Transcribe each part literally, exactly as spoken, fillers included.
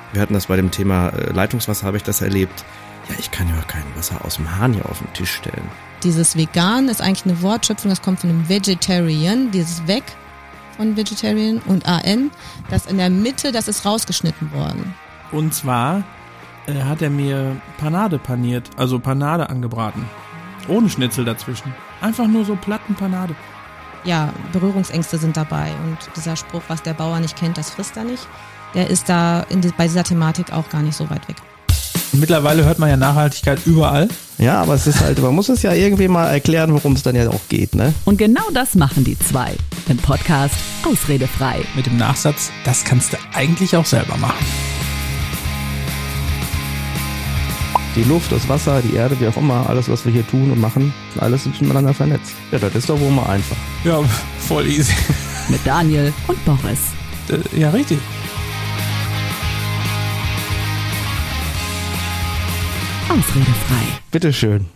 Wir hatten das bei dem Thema äh, Leitungswasser, habe ich das erlebt. Ja, ich kann ja auch kein Wasser aus dem Hahn hier auf den Tisch stellen. Dieses Vegan ist eigentlich eine Wortschöpfung, das kommt von einem Vegetarian, dieses Weg von Vegetarian und A N, das in der Mitte, das ist rausgeschnitten worden. Und zwar äh, hat er mir Panade paniert, also Panade angebraten. Ohne Schnitzel dazwischen. Einfach nur so Platten Panade. Ja, Berührungsängste sind dabei und dieser Spruch, was der Bauer nicht kennt, das frisst er nicht, der ist da in die, bei dieser Thematik auch gar nicht so weit weg. Mittlerweile hört man ja Nachhaltigkeit überall. Ja, aber es ist halt, man muss es ja irgendwie mal erklären, worum es dann ja auch geht, ne? Und genau das machen die zwei im Podcast Ausredefrei. Mit dem Nachsatz, das kannst du eigentlich auch selber machen. Die Luft, das Wasser, die Erde, wie auch immer, alles, was wir hier tun und machen, alles ist miteinander vernetzt. Ja, das ist doch wohl mal einfach. Ja, voll easy. Mit Daniel und Boris. Äh, ja, richtig. Ausredefrei. Bitteschön.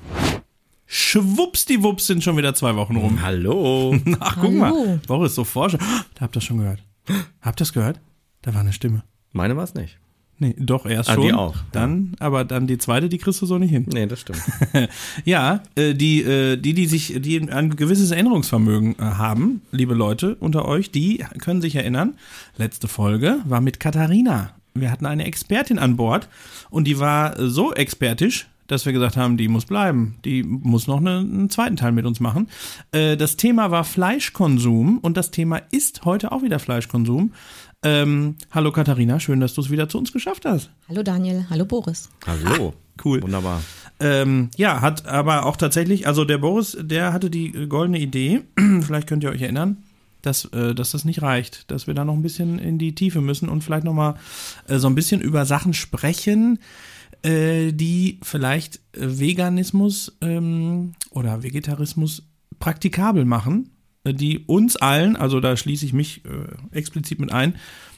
Schwuppsdiwupps sind schon wieder zwei Wochen rum. Hallo. Ach, guck Hallo. mal. Boris, so forsche. Da habt ihr das schon gehört. Habt ihr das gehört? Da war eine Stimme. Meine war es nicht. Nee, doch, erst Ah, schon. die auch. Dann, aber dann die zweite, die kriegst du so nicht hin. Nee, das stimmt. Ja, äh, die, äh, die, die sich, die ein gewisses Erinnerungsvermögen äh, haben, liebe Leute unter euch, die können sich erinnern. Letzte Folge war mit Katharina. Wir hatten eine Expertin an Bord und die war äh, so expertisch, dass wir gesagt haben, die muss bleiben. Die muss noch eine, einen zweiten Teil mit uns machen. Äh, das Thema war Fleischkonsum und das Thema ist heute auch wieder Fleischkonsum. Ähm, hallo Katharina, schön, dass du es wieder zu uns geschafft hast. Hallo Daniel, hallo Boris. Hallo. Cool. Wunderbar. Ähm, ja, hat aber auch tatsächlich, also der Boris, der hatte die goldene Idee, vielleicht könnt ihr euch erinnern, dass, äh, dass das nicht reicht, dass wir da noch ein bisschen in die Tiefe müssen und vielleicht nochmal äh, so ein bisschen über Sachen sprechen, äh, die vielleicht äh, Veganismus ähm, oder Vegetarismus praktikabel machen, äh, die uns allen, also da schließe ich mich äh, explizit mit ein,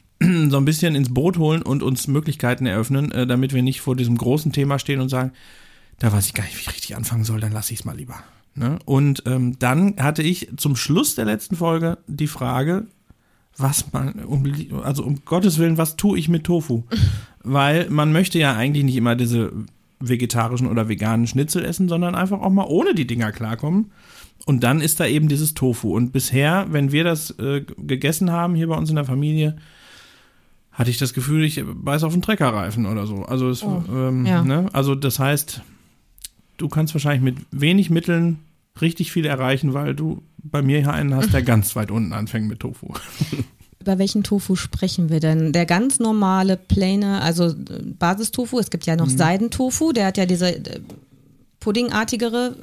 so ein bisschen ins Boot holen und uns Möglichkeiten eröffnen, äh, damit wir nicht vor diesem großen Thema stehen und sagen, da weiß ich gar nicht, wie ich richtig anfangen soll, dann lasse ich es mal lieber. Ne? Und ähm, dann hatte ich zum Schluss der letzten Folge die Frage, was man, um, also um Gottes Willen, was tue ich mit Tofu? Weil man möchte ja eigentlich nicht immer diese vegetarischen oder veganen Schnitzel essen, sondern einfach auch mal ohne die Dinger klarkommen. Und dann ist da eben dieses Tofu. Und bisher, wenn wir das äh, gegessen haben hier bei uns in der Familie, hatte ich das Gefühl, ich beiß auf den Treckerreifen oder so. Also, es, Oh, ähm, ja. ne? Also das heißt, du kannst wahrscheinlich mit wenig Mitteln richtig viel erreichen, weil du bei mir hier einen hast, der ganz weit unten anfängt mit Tofu. Über welchen Tofu sprechen wir denn? Der ganz normale, plane, also äh, Basistofu, es gibt ja noch Mhm. Seidentofu, der hat ja diese äh, puddingartigere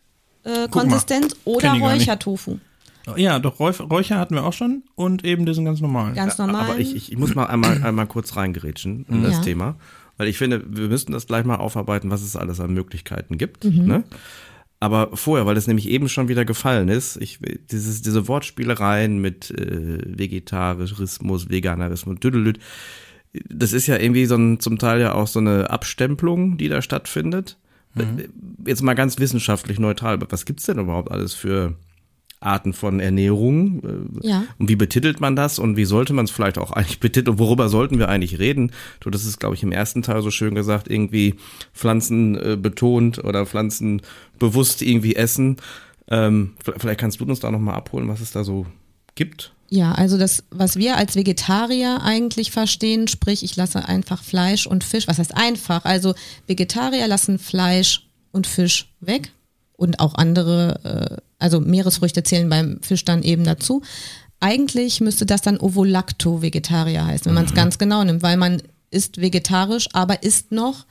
äh, Guck mal, Konsistenz, oder kenn ich gar nicht. Räuchertofu. Ja, doch, Räuch- Räucher hatten wir auch schon und eben diesen ganz normalen. Ganz normal. Aber ich, ich, ich muss mal einmal, einmal kurz reingerätschen in das Ja. Thema, weil ich finde, wir müssten das gleich mal aufarbeiten, was es alles an Möglichkeiten gibt. Mhm. Ne? Aber vorher, weil es nämlich eben schon wieder gefallen ist, ich, dieses, diese Wortspielereien mit äh, Vegetarismus, Veganerismus, Düdelüt, das ist ja irgendwie so ein, zum Teil ja auch so eine Abstempelung, die da stattfindet. Mhm. Jetzt mal ganz wissenschaftlich neutral, was gibt's denn überhaupt alles für Arten von Ernährung? Ja. Und wie betitelt man das und wie sollte man es vielleicht auch eigentlich betiteln? Worüber sollten wir eigentlich reden? Du, das ist, glaube ich, im ersten Teil so schön gesagt, irgendwie Pflanzen äh, betont oder Pflanzen bewusst irgendwie essen. Ähm, vielleicht kannst du uns da nochmal abholen, was es da so gibt. Ja, also das, was wir als Vegetarier eigentlich verstehen, sprich, ich lasse einfach Fleisch und Fisch, was heißt einfach? Also Vegetarier lassen Fleisch und Fisch weg und auch andere, äh, also Meeresfrüchte zählen beim Fisch dann eben dazu. Eigentlich müsste das dann Ovo-Lacto-Vegetarier heißen, wenn man es ganz genau nimmt, weil man isst vegetarisch, aber isst noch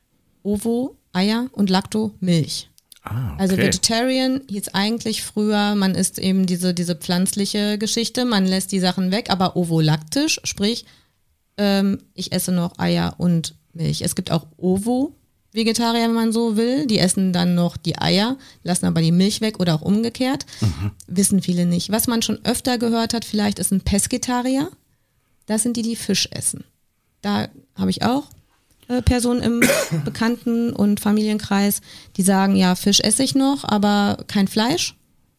Ovo, Eier und Lacto, Milch. Ah, okay. Also Vegetarian hieß eigentlich früher, man isst eben diese, diese pflanzliche Geschichte, man lässt die Sachen weg, aber ovolaktisch, sprich, ähm, ich esse noch Eier und Milch. Es gibt auch Ovo-Vegetarier, wenn man so will, die essen dann noch die Eier, lassen aber die Milch weg oder auch umgekehrt. Mhm. Wissen viele nicht. Was man schon öfter gehört hat, vielleicht ist ein Pesketarier, das sind die, die Fisch essen. Da habe ich auch Personen im Bekannten- und Familienkreis, die sagen, ja, Fisch esse ich noch, aber kein Fleisch.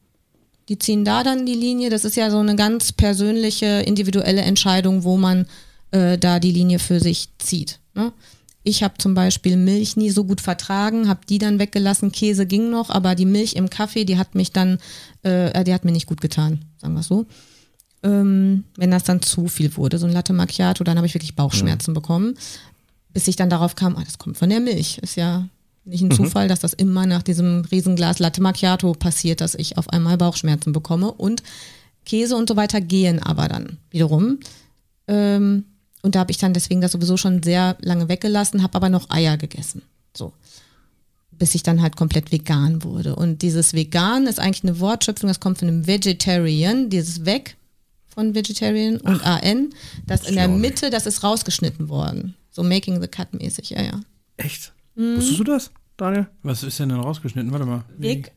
Die ziehen da dann die Linie. Das ist ja so eine ganz persönliche, individuelle Entscheidung, wo man äh, da die Linie für sich zieht. Ne? Ich habe zum Beispiel Milch nie so gut vertragen, habe die dann weggelassen, Käse ging noch, aber die Milch im Kaffee, die hat mich dann, äh, die hat mir nicht gut getan, sagen wir es so. Ähm, wenn das dann zu viel wurde, so ein Latte Macchiato, dann habe ich wirklich Bauchschmerzen ja. bekommen, bis ich dann darauf kam, ah, das kommt von der Milch. Ist ja nicht ein mhm. Zufall, dass das immer nach diesem Riesenglas Latte Macchiato passiert, dass ich auf einmal Bauchschmerzen bekomme und Käse und so weiter gehen aber dann wiederum. Ähm, und da habe ich dann deswegen das sowieso schon sehr lange weggelassen, habe aber noch Eier gegessen. So. Bis ich dann halt komplett vegan wurde. Und dieses Vegan ist eigentlich eine Wortschöpfung, das kommt von einem Vegetarian, dieses Weg von Vegetarian und Ach, A N, das in der Mitte, das ist rausgeschnitten worden. So Making the Cut mäßig, ja, ja. Echt? Mhm. Wusstest du das, Daniel? Was ist denn denn rausgeschnitten? Warte mal.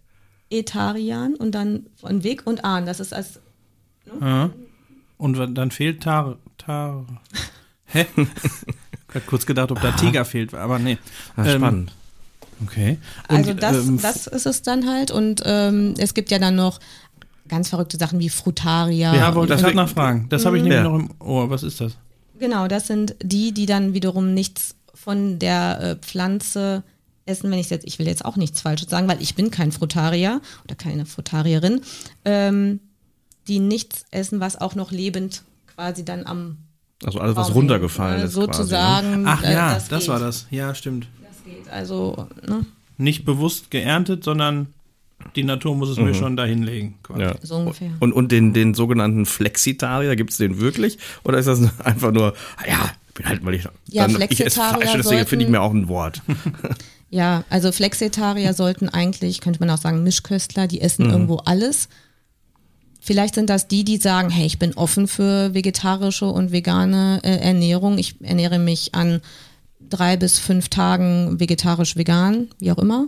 Vegetarian und dann von Weg und An, das ist als... Ne? Ja. Und dann fehlt Tar... Tar... Hä? Ich hab kurz gedacht, ob da Tiger fehlt, aber nee. Ja, ähm, spannend. Okay. Und, also das, ähm, das ist es dann halt und ähm, es gibt ja dann noch ganz verrückte Sachen wie Frutaria. Ja, wollte ich gerade nachfragen. Das habe ich nämlich ja. noch im Ohr. Was ist das? Genau, das sind die, die dann wiederum nichts von der äh, Pflanze essen, wenn ich jetzt, ich will jetzt auch nichts Falsches sagen, weil ich bin kein Frutarier oder keine Frutarierin, ähm, die nichts essen, was auch noch lebend quasi dann am Also alles, was runtergefallen ist. Sozusagen. Quasi, ne? Ach ja, das, das geht. war das. Ja, stimmt. Das geht. Also, ne? Nicht bewusst geerntet, sondern die Natur muss es mhm. mir schon dahin legen. Quasi. Ja. So ungefähr. Und, und den, den sogenannten Flexitarier, gibt es den wirklich? Oder ist das einfach nur, ja, ich bin halt, weil ich, ja, dann, ich esse Fleisch, deswegen finde ich mir auch ein Wort. Ja, also Flexitarier sollten eigentlich, könnte man auch sagen, Mischköstler, die essen mhm. irgendwo alles. Vielleicht sind das die, die sagen, hey, ich bin offen für vegetarische und vegane äh, Ernährung. Ich ernähre mich an drei bis fünf Tagen vegetarisch-vegan, wie auch immer.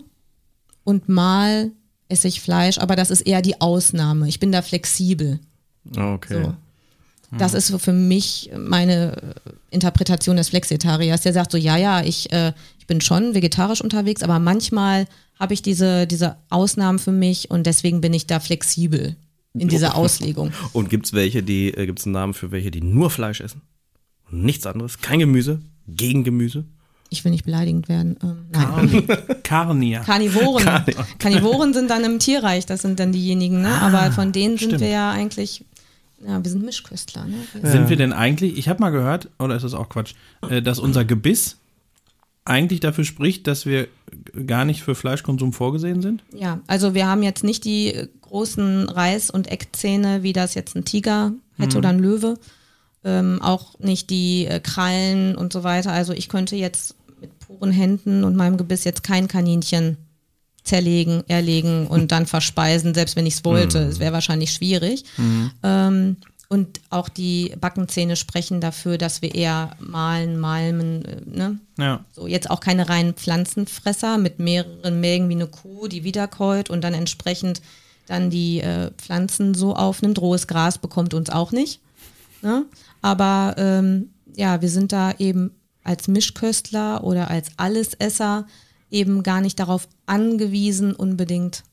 Und mal esse ich Fleisch, aber das ist eher die Ausnahme. Ich bin da flexibel. Okay. So. Das ist so für mich meine Interpretation des Flexitariers. Der sagt so, ja, ja, ich, äh, ich bin schon vegetarisch unterwegs, aber manchmal habe ich diese, diese Ausnahmen für mich und deswegen bin ich da flexibel in dieser Auslegung. Und gibt es welche, die, äh, gibt es einen Namen für welche, die nur Fleisch essen? Nichts anderes? Kein Gemüse? Gegen Gemüse? Ich will nicht beleidigend werden. Ähm, nein. Karnier. Karnivoren. Karni- Karnivoren sind dann im Tierreich, das sind dann diejenigen, ne? Ah, aber von denen sind stimmt. wir ja eigentlich, ja, wir sind Mischköstler. Ne? Wir Sind wir denn eigentlich, ich habe mal gehört, oder ist das auch Quatsch, äh, dass unser Gebiss eigentlich dafür spricht, dass wir gar nicht für Fleischkonsum vorgesehen sind? Ja, also wir haben jetzt nicht die großen Reiß- und Eckzähne, wie das jetzt ein Tiger hätte mhm. oder ein Löwe. Ähm, auch nicht die äh, Krallen und so weiter. Also ich könnte jetzt mit puren Händen und meinem Gebiss jetzt kein Kaninchen zerlegen, erlegen und dann verspeisen, selbst wenn ich es wollte. Es wäre wahrscheinlich schwierig. Mhm. Ähm, und auch die Backenzähne sprechen dafür, dass wir eher mahlen, malmen, äh, ne? Ja. So, jetzt auch keine reinen Pflanzenfresser mit mehreren Mägen wie eine Kuh, die wiederkäut und dann entsprechend dann die äh, Pflanzen so aufnimmt. Rohes Gras bekommt uns auch nicht. Ne? Aber ähm, ja, wir sind da eben als Mischköstler oder als Allesesser eben gar nicht darauf angewiesen, unbedingt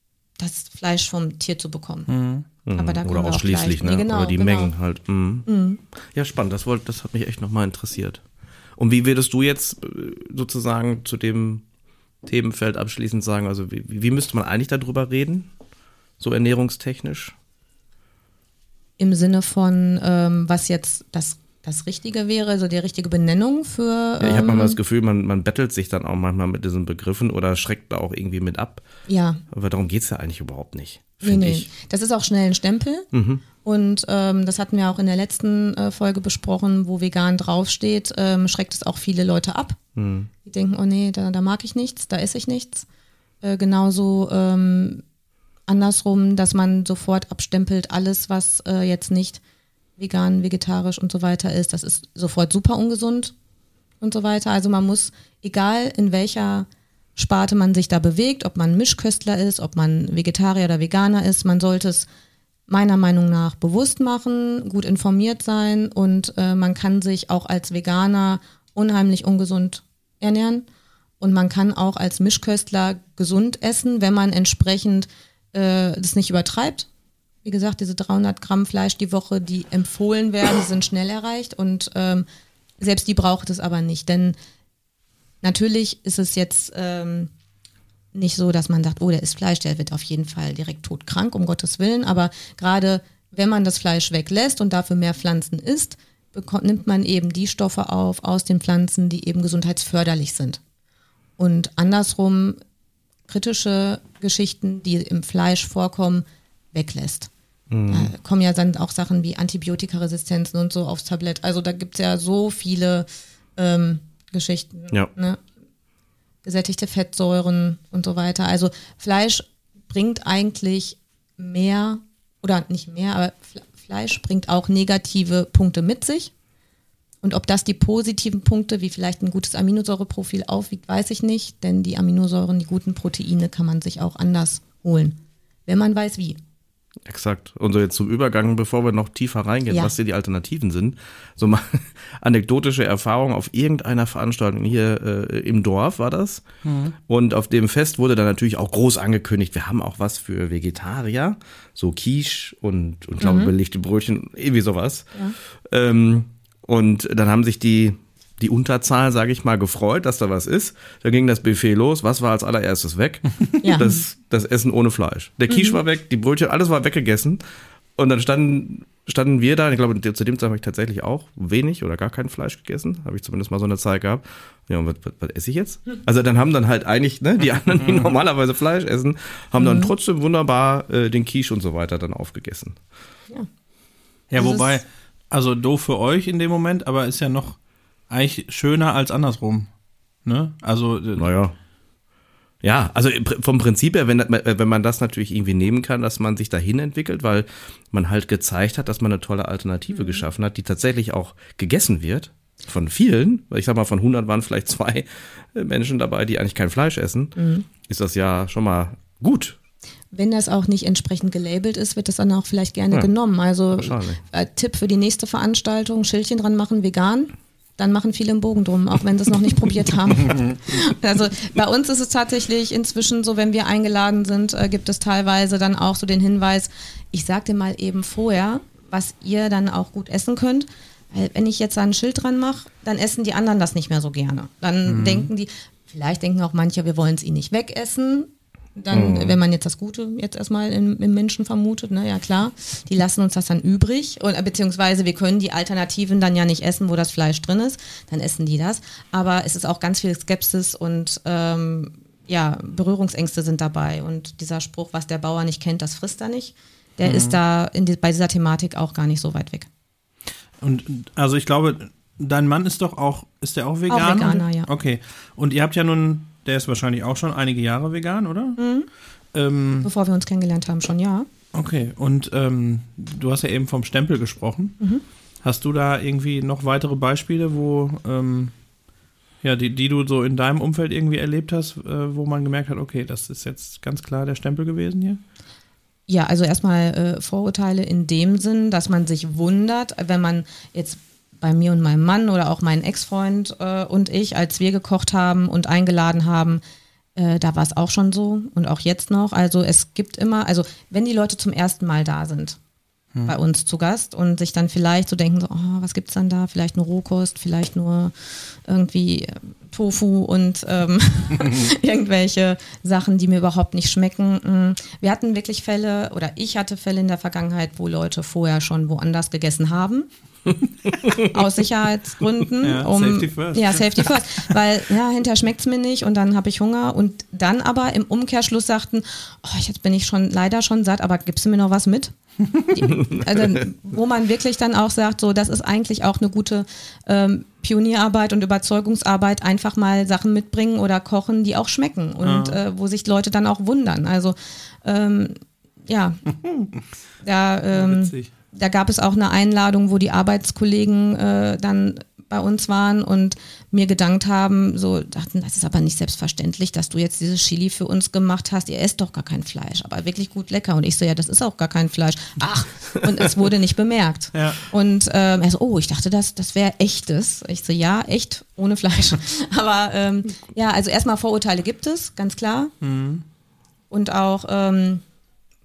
das Fleisch vom Tier zu bekommen. Mhm. Aber da Oder ausschließlich, ne? Nee, genau, oder die genau. Mengen halt. Mhm. Mhm. Ja, spannend. Das, wollt, das hat mich echt nochmal interessiert. Und wie würdest du jetzt sozusagen zu dem Themenfeld abschließend sagen, also wie, wie müsste man eigentlich darüber reden? So ernährungstechnisch? Im Sinne von, ähm, was jetzt das, das Richtige wäre, also die richtige Benennung für... Ähm, ja, ich habe manchmal das Gefühl, man, man bettelt sich dann auch manchmal mit diesen Begriffen oder schreckt da auch irgendwie mit ab. Ja. Aber darum geht es ja eigentlich überhaupt nicht, nee, finde nee. ich. Das ist auch schnell ein Stempel. Mhm. Und ähm, das hatten wir auch in der letzten äh, Folge besprochen, wo vegan draufsteht, ähm, schreckt es auch viele Leute ab. Mhm. Die denken, oh nee, da, da mag ich nichts, da esse ich nichts. Äh, genauso... Ähm, andersrum, dass man sofort abstempelt, alles, was äh, jetzt nicht vegan, vegetarisch und so weiter ist, das ist sofort super ungesund und so weiter. Also man muss, egal in welcher Sparte man sich da bewegt, ob man Mischköstler ist, ob man Vegetarier oder Veganer ist, man sollte es meiner Meinung nach bewusst machen, gut informiert sein und äh, man kann sich auch als Veganer unheimlich ungesund ernähren und man kann auch als Mischköstler gesund essen, wenn man entsprechend das nicht übertreibt, wie gesagt, diese dreihundert Gramm Fleisch die Woche, die empfohlen werden, sind schnell erreicht und ähm, selbst die braucht es aber nicht, denn natürlich ist es jetzt ähm, nicht so, dass man sagt, oh, der isst Fleisch, der wird auf jeden Fall direkt todkrank, um Gottes Willen, aber gerade wenn man das Fleisch weglässt und dafür mehr Pflanzen isst, bekommt, nimmt man eben die Stoffe auf aus den Pflanzen, die eben gesundheitsförderlich sind. Und andersrum kritische Geschichten, die im Fleisch vorkommen, weglässt. Mhm. Da kommen ja dann auch Sachen wie Antibiotikaresistenzen und so aufs Tablett. Also da gibt es ja so viele ähm, Geschichten. Ja. Ne? Gesättigte Fettsäuren und so weiter. Also Fleisch bringt eigentlich mehr, oder nicht mehr, aber Fleisch bringt auch negative Punkte mit sich. Und ob das die positiven Punkte, wie vielleicht ein gutes Aminosäureprofil aufwiegt, weiß ich nicht. Denn die Aminosäuren, die guten Proteine, kann man sich auch anders holen, wenn man weiß wie. Exakt. Und so jetzt zum Übergang, bevor wir noch tiefer reingehen, Ja. was hier die Alternativen sind. So mal anekdotische Erfahrung auf irgendeiner Veranstaltung hier äh, im Dorf war das. Mhm. Und auf dem Fest wurde dann natürlich auch groß angekündigt, wir haben auch was für Vegetarier, so Quiche und, und glaube, mhm. belegte Brötchen, irgendwie sowas. Ja. Ähm, und dann haben sich die die Unterzahl, sage ich mal, gefreut, dass da was ist. Da ging das Buffet los. Was war als allererstes weg? Ja. Das, das Essen ohne Fleisch. Der Quiche mhm. war weg, die Brötchen, alles war weggegessen. Und dann standen, standen wir da, ich glaube, zu dem Zeitpunkt habe ich tatsächlich auch wenig oder gar kein Fleisch gegessen. Habe ich zumindest mal so eine Zeit gehabt. Ja, und was, was, was esse ich jetzt? Also dann haben dann halt eigentlich, ne, die anderen, die normalerweise Fleisch essen, haben dann trotzdem wunderbar äh, den Quiche und so weiter dann aufgegessen. Ja, Ja, Das wobei, ist- also doof für euch in dem Moment, aber ist ja noch eigentlich schöner als andersrum. Ne? Also, äh, Naja. Ja, also im Pr- vom Prinzip her, wenn, wenn man das natürlich irgendwie nehmen kann, dass man sich dahin entwickelt, weil man halt gezeigt hat, dass man eine tolle Alternative Mhm. geschaffen hat, die tatsächlich auch gegessen wird. Von vielen, weil ich sag mal, von hundert waren vielleicht zwei äh, Menschen dabei, die eigentlich kein Fleisch essen, Mhm. ist das ja schon mal gut. Wenn das auch nicht entsprechend gelabelt ist, wird das dann auch vielleicht gerne Ja, genommen. Also wahrscheinlich. äh, Tipp für die nächste Veranstaltung, Schildchen dran machen, vegan. Dann machen viele einen Bogen drum, auch wenn sie es noch nicht probiert haben. Also bei uns ist es tatsächlich inzwischen so, wenn wir eingeladen sind, äh, gibt es teilweise dann auch so den Hinweis, ich sag dir mal eben vorher, was ihr dann auch gut essen könnt. Weil wenn ich jetzt da ein Schild dran mache, dann essen die anderen das nicht mehr so gerne. Dann denken die, vielleicht denken auch manche, wir wollen es ihnen nicht wegessen. Dann, Mhm. wenn man jetzt das Gute jetzt erstmal im, im Menschen vermutet, ne, ja klar, die lassen uns das dann übrig, und, beziehungsweise wir können die Alternativen dann ja nicht essen, wo das Fleisch drin ist, dann essen die das. Aber es ist auch ganz viel Skepsis und ähm, ja, Berührungsängste sind dabei. Und dieser Spruch, was der Bauer nicht kennt, das frisst er nicht, der ist da in die, bei dieser Thematik auch gar nicht so weit weg. und also ich glaube, dein Mann ist doch auch, ist der auch vegan? Veganer, ja. Okay. Und ihr habt ja nun, der ist wahrscheinlich auch schon einige Jahre vegan, oder? Mhm. Ähm, Bevor wir uns kennengelernt haben, schon, ja. okay. Und ähm, du hast ja eben vom Stempel gesprochen. Mhm. Hast du da irgendwie noch weitere Beispiele, wo ähm, ja, die, die du so in deinem Umfeld irgendwie erlebt hast, äh, wo man gemerkt hat, okay, das ist jetzt ganz klar der Stempel gewesen hier? Ja, also erstmal äh, Vorurteile in dem Sinn, dass man sich wundert, wenn man jetzt bei mir und meinem Mann oder auch meinen Ex-Freund äh, und ich, als wir gekocht haben und eingeladen haben, äh, da war es auch schon so und auch jetzt noch. Also es gibt immer, also wenn die Leute zum ersten Mal da sind, hm. bei uns zu Gast und sich dann vielleicht so denken, so, oh, was gibt's dann da? Vielleicht nur Rohkost, vielleicht nur irgendwie äh, Tofu und ähm, irgendwelche Sachen, die mir überhaupt nicht schmecken. Wir hatten wirklich Fälle, oder ich hatte Fälle in der Vergangenheit, wo Leute vorher schon woanders gegessen haben. Aus Sicherheitsgründen. Ja, um, Safety first. Ja, Safety first. Weil, ja, hinterher schmeckt es mir nicht und dann habe ich Hunger. Und dann aber im Umkehrschluss sagten, oh, jetzt bin ich schon leider schon satt, aber gibst du mir noch was mit? Die, also, wo man wirklich dann auch sagt, so, das ist eigentlich auch eine gute ähm, Pionierarbeit und Überzeugungsarbeit, einfach mal Sachen mitbringen oder kochen, die auch schmecken und Ah. äh, wo sich Leute dann auch wundern. Also, ähm, ja, da, ähm, Witzig. da gab es auch eine Einladung, wo die Arbeitskollegen äh, dann bei uns waren und mir gedankt haben, so dachten, das ist aber nicht selbstverständlich, dass du jetzt dieses Chili für uns gemacht hast. Ihr esst doch gar kein Fleisch, aber wirklich gut lecker. Und ich so, ja, das ist auch gar kein Fleisch. Ach, und es wurde nicht bemerkt. Ja. Und ähm, er so, oh, ich dachte, das, das wäre echtes. Ich so, ja, echt, ohne Fleisch. Aber ähm, ja, also erstmal Vorurteile gibt es, ganz klar. Mhm. Und auch, ähm,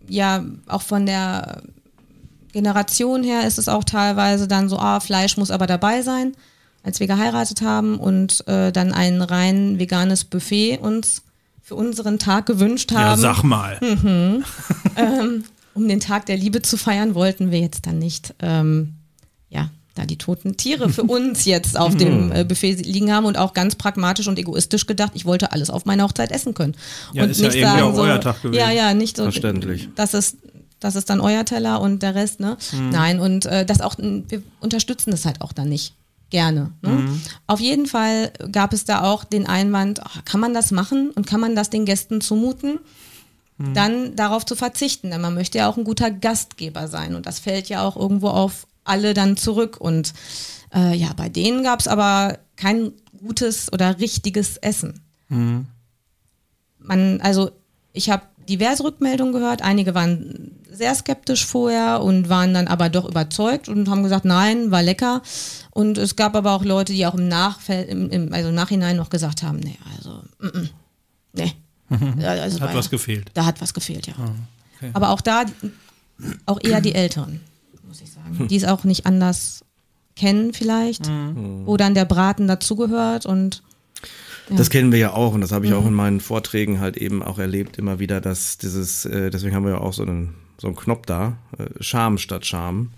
ja, auch von der Generation her ist es auch teilweise dann so, ah, Fleisch muss aber dabei sein, als wir geheiratet haben und äh, dann ein rein veganes Buffet uns für unseren Tag gewünscht haben. Ja, sag mal. Mhm. ähm, um den Tag der Liebe zu feiern, wollten wir jetzt dann nicht, ähm, ja, da die toten Tiere für uns jetzt auf dem äh, Buffet liegen haben und auch ganz pragmatisch und egoistisch gedacht, ich wollte alles auf meiner Hochzeit essen können. Ja, und ist ja nicht irgendwie sagen auch so, euer Tag gewesen. Ja, ja, nicht so. Verständlich. Das ist, das ist dann euer Teller und der Rest, ne? Mhm. Nein, und äh, das auch, wir unterstützen das halt auch dann nicht. Gerne. Ne? Mhm. Auf jeden Fall gab es da auch den Einwand, ach, kann man das machen und kann man das den Gästen zumuten? Mhm. Dann darauf zu verzichten, denn man möchte ja auch ein guter Gastgeber sein und das fällt ja auch irgendwo auf alle dann zurück und äh, ja, bei denen gab es aber kein gutes oder richtiges Essen. Mhm. Man, also ich habe diverse Rückmeldungen gehört, einige waren sehr skeptisch vorher und waren dann aber doch überzeugt und haben gesagt, nein, war lecker. Und es gab aber auch Leute, die auch im, Nachfeld, im, im, also im Nachhinein noch gesagt haben, nee, also, mm, mm, nee. Also Hat bei, was gefehlt. Da hat was gefehlt, ja. Ah, okay. Aber auch da, auch eher die Älteren, muss ich sagen, die es auch nicht anders kennen vielleicht, Mhm. wo dann der Braten dazugehört und ja. Das kennen wir ja auch und das habe ich mhm. auch in meinen Vorträgen halt eben auch erlebt, immer wieder, dass dieses, äh, deswegen haben wir ja auch so einen, so einen Knopf da, äh, Scham statt Scham.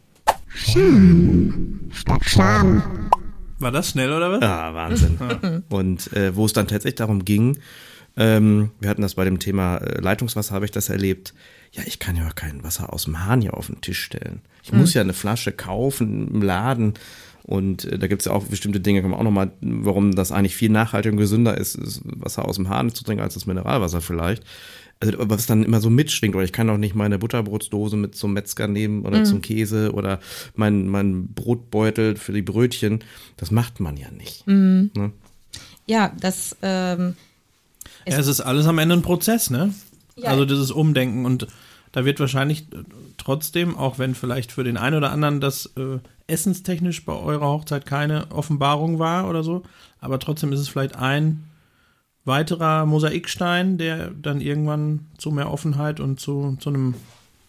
Scham statt Scham. War das schnell oder was? Ja, Wahnsinn. Und äh, wo es dann tatsächlich darum ging, ähm, wir hatten das bei dem Thema äh, Leitungswasser, habe ich das erlebt, ja, ich kann ja auch kein Wasser aus dem Hahn hier auf den Tisch stellen. Ich mhm. muss ja eine Flasche kaufen im Laden. Und äh, da gibt es ja auch bestimmte Dinge, kann man auch nochmal, warum das eigentlich viel nachhaltiger und gesünder ist, ist, Wasser aus dem Hahn zu trinken als das Mineralwasser vielleicht. Also was dann immer so mitschwingt, oder ich kann auch nicht meine Butterbrotsdose mit zum Metzger nehmen oder mhm. zum Käse oder mein, mein Brotbeutel für die Brötchen. Das macht man ja nicht. Mhm. Ne? Ja, das ähm, es, ja, es ist alles am Ende ein Prozess, ne? Ja. Also dieses Umdenken und da wird wahrscheinlich trotzdem, auch wenn vielleicht für den einen oder anderen das äh, essenstechnisch bei eurer Hochzeit keine Offenbarung war oder so, aber trotzdem ist es vielleicht ein weiterer Mosaikstein, der dann irgendwann zu mehr Offenheit und zu, zu einem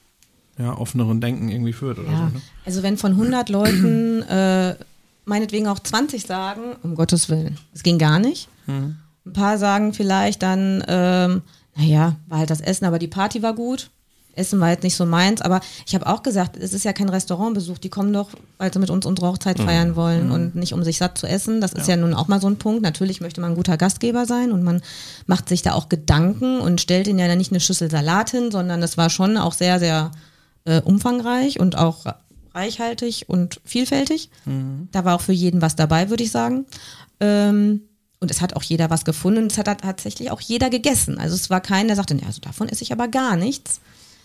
ja, offeneren Denken irgendwie führt oder ja. so. Ne? Also wenn von hundert Leuten äh, meinetwegen auch zwanzig sagen, um Gottes Willen, es ging gar nicht. Mhm. Ein paar sagen vielleicht dann, ähm, naja, war halt das Essen, aber die Party war gut. Essen war jetzt nicht so meins, aber ich habe auch gesagt, es ist ja kein Restaurantbesuch, die kommen doch, weil sie mit uns unsere Hochzeit feiern wollen mhm. und nicht um sich satt zu essen. Das ist ja. ja nun auch mal so ein Punkt. Natürlich möchte man ein guter Gastgeber sein und man macht sich da auch Gedanken und stellt ihnen ja dann nicht eine Schüssel Salat hin, sondern das war schon auch sehr, sehr äh, umfangreich und auch reichhaltig und vielfältig. Mhm. Da war auch für jeden was dabei, würde ich sagen. Ähm, Und es hat auch jeder was gefunden und es hat tatsächlich auch jeder gegessen. Also es war keiner, der sagte, nee, also davon esse ich aber gar nichts.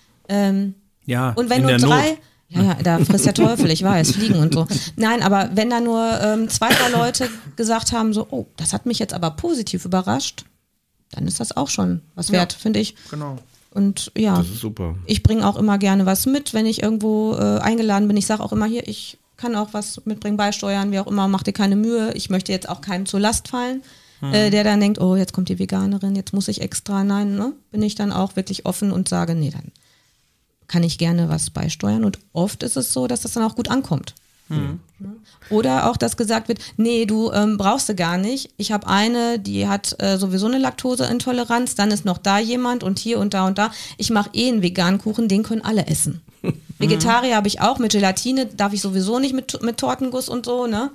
Ähm, ja, und wenn in nur der drei, Not. ja, ja, da frisst der Teufel, ich weiß, Fliegen und so. Nein, aber wenn da nur ähm, zwei, drei Leute gesagt haben, so, oh, das hat mich jetzt aber positiv überrascht, dann ist das auch schon was wert, ja, finde ich. Genau. Und ja, Das ist super. Ich bringe auch immer gerne was mit, wenn ich irgendwo äh, eingeladen bin. Ich sage auch immer hier, ich kann auch was mitbringen, beisteuern, wie auch immer, mach dir keine Mühe. Ich möchte jetzt auch keinem zur Last fallen. Äh, der dann denkt, oh, jetzt kommt die Veganerin, jetzt muss ich extra, nein, ne? Bin ich dann auch wirklich offen und sage, nee, dann kann ich gerne was beisteuern und oft ist es so, dass das dann auch gut ankommt. Mhm. Oder auch, dass gesagt wird, nee, du ähm, brauchst du gar nicht, ich habe eine, die hat äh, sowieso eine Laktoseintoleranz, dann ist noch da jemand und hier und da und da, ich mache eh einen veganen Kuchen, den können alle essen. Vegetarier habe ich auch, mit Gelatine darf ich sowieso nicht mit, mit Tortenguss und so, ne?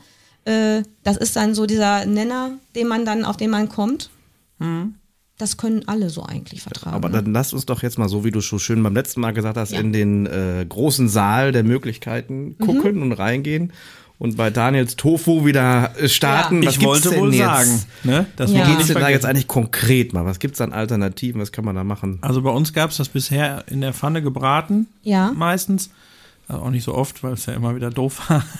Das ist dann so dieser Nenner, den man dann, auf den man kommt. Mhm. Das können alle so eigentlich vertragen. Aber dann lass uns doch jetzt mal, so wie du schon schön beim letzten Mal gesagt hast, ja. in den äh, großen Saal der Möglichkeiten gucken mhm. und reingehen und bei Daniels Tofu wieder starten. Ja. Was ich gibt's wollte denn wohl jetzt? sagen. Ne? Das Wie ja. geht's denn da jetzt eigentlich konkret mal? Was gibt's an Alternativen? Was kann man da machen? Also bei uns gab es das bisher in der Pfanne gebraten, ja. meistens. Also auch nicht so oft, weil es ja immer wieder doof war.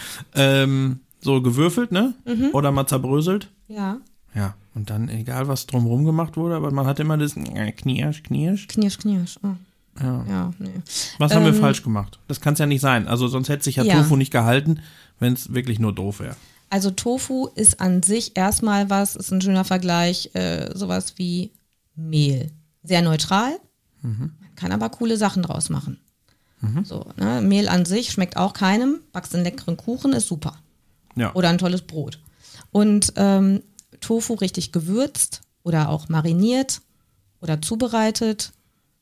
ähm, So gewürfelt, ne? Mhm. Oder mal zerbröselt. Ja. Ja, und dann egal, was drumherum gemacht wurde, aber man hat immer das Knirsch, Knirsch. Knirsch, Knirsch. Oh. Ja. ja nee. Was haben ähm, wir falsch gemacht? Das kann es ja nicht sein. Also sonst hätte sich ja, ja. Tofu nicht gehalten, wenn es wirklich nur doof wäre. Also Tofu ist an sich erstmal was, ist ein schöner Vergleich, äh, sowas wie Mehl. Sehr neutral. Mhm. Man kann aber coole Sachen draus machen. Mhm. So, ne? Mehl an sich schmeckt auch keinem, backst einen leckeren Kuchen, ist super. Ja. Oder ein tolles Brot. Und ähm, Tofu richtig gewürzt oder auch mariniert oder zubereitet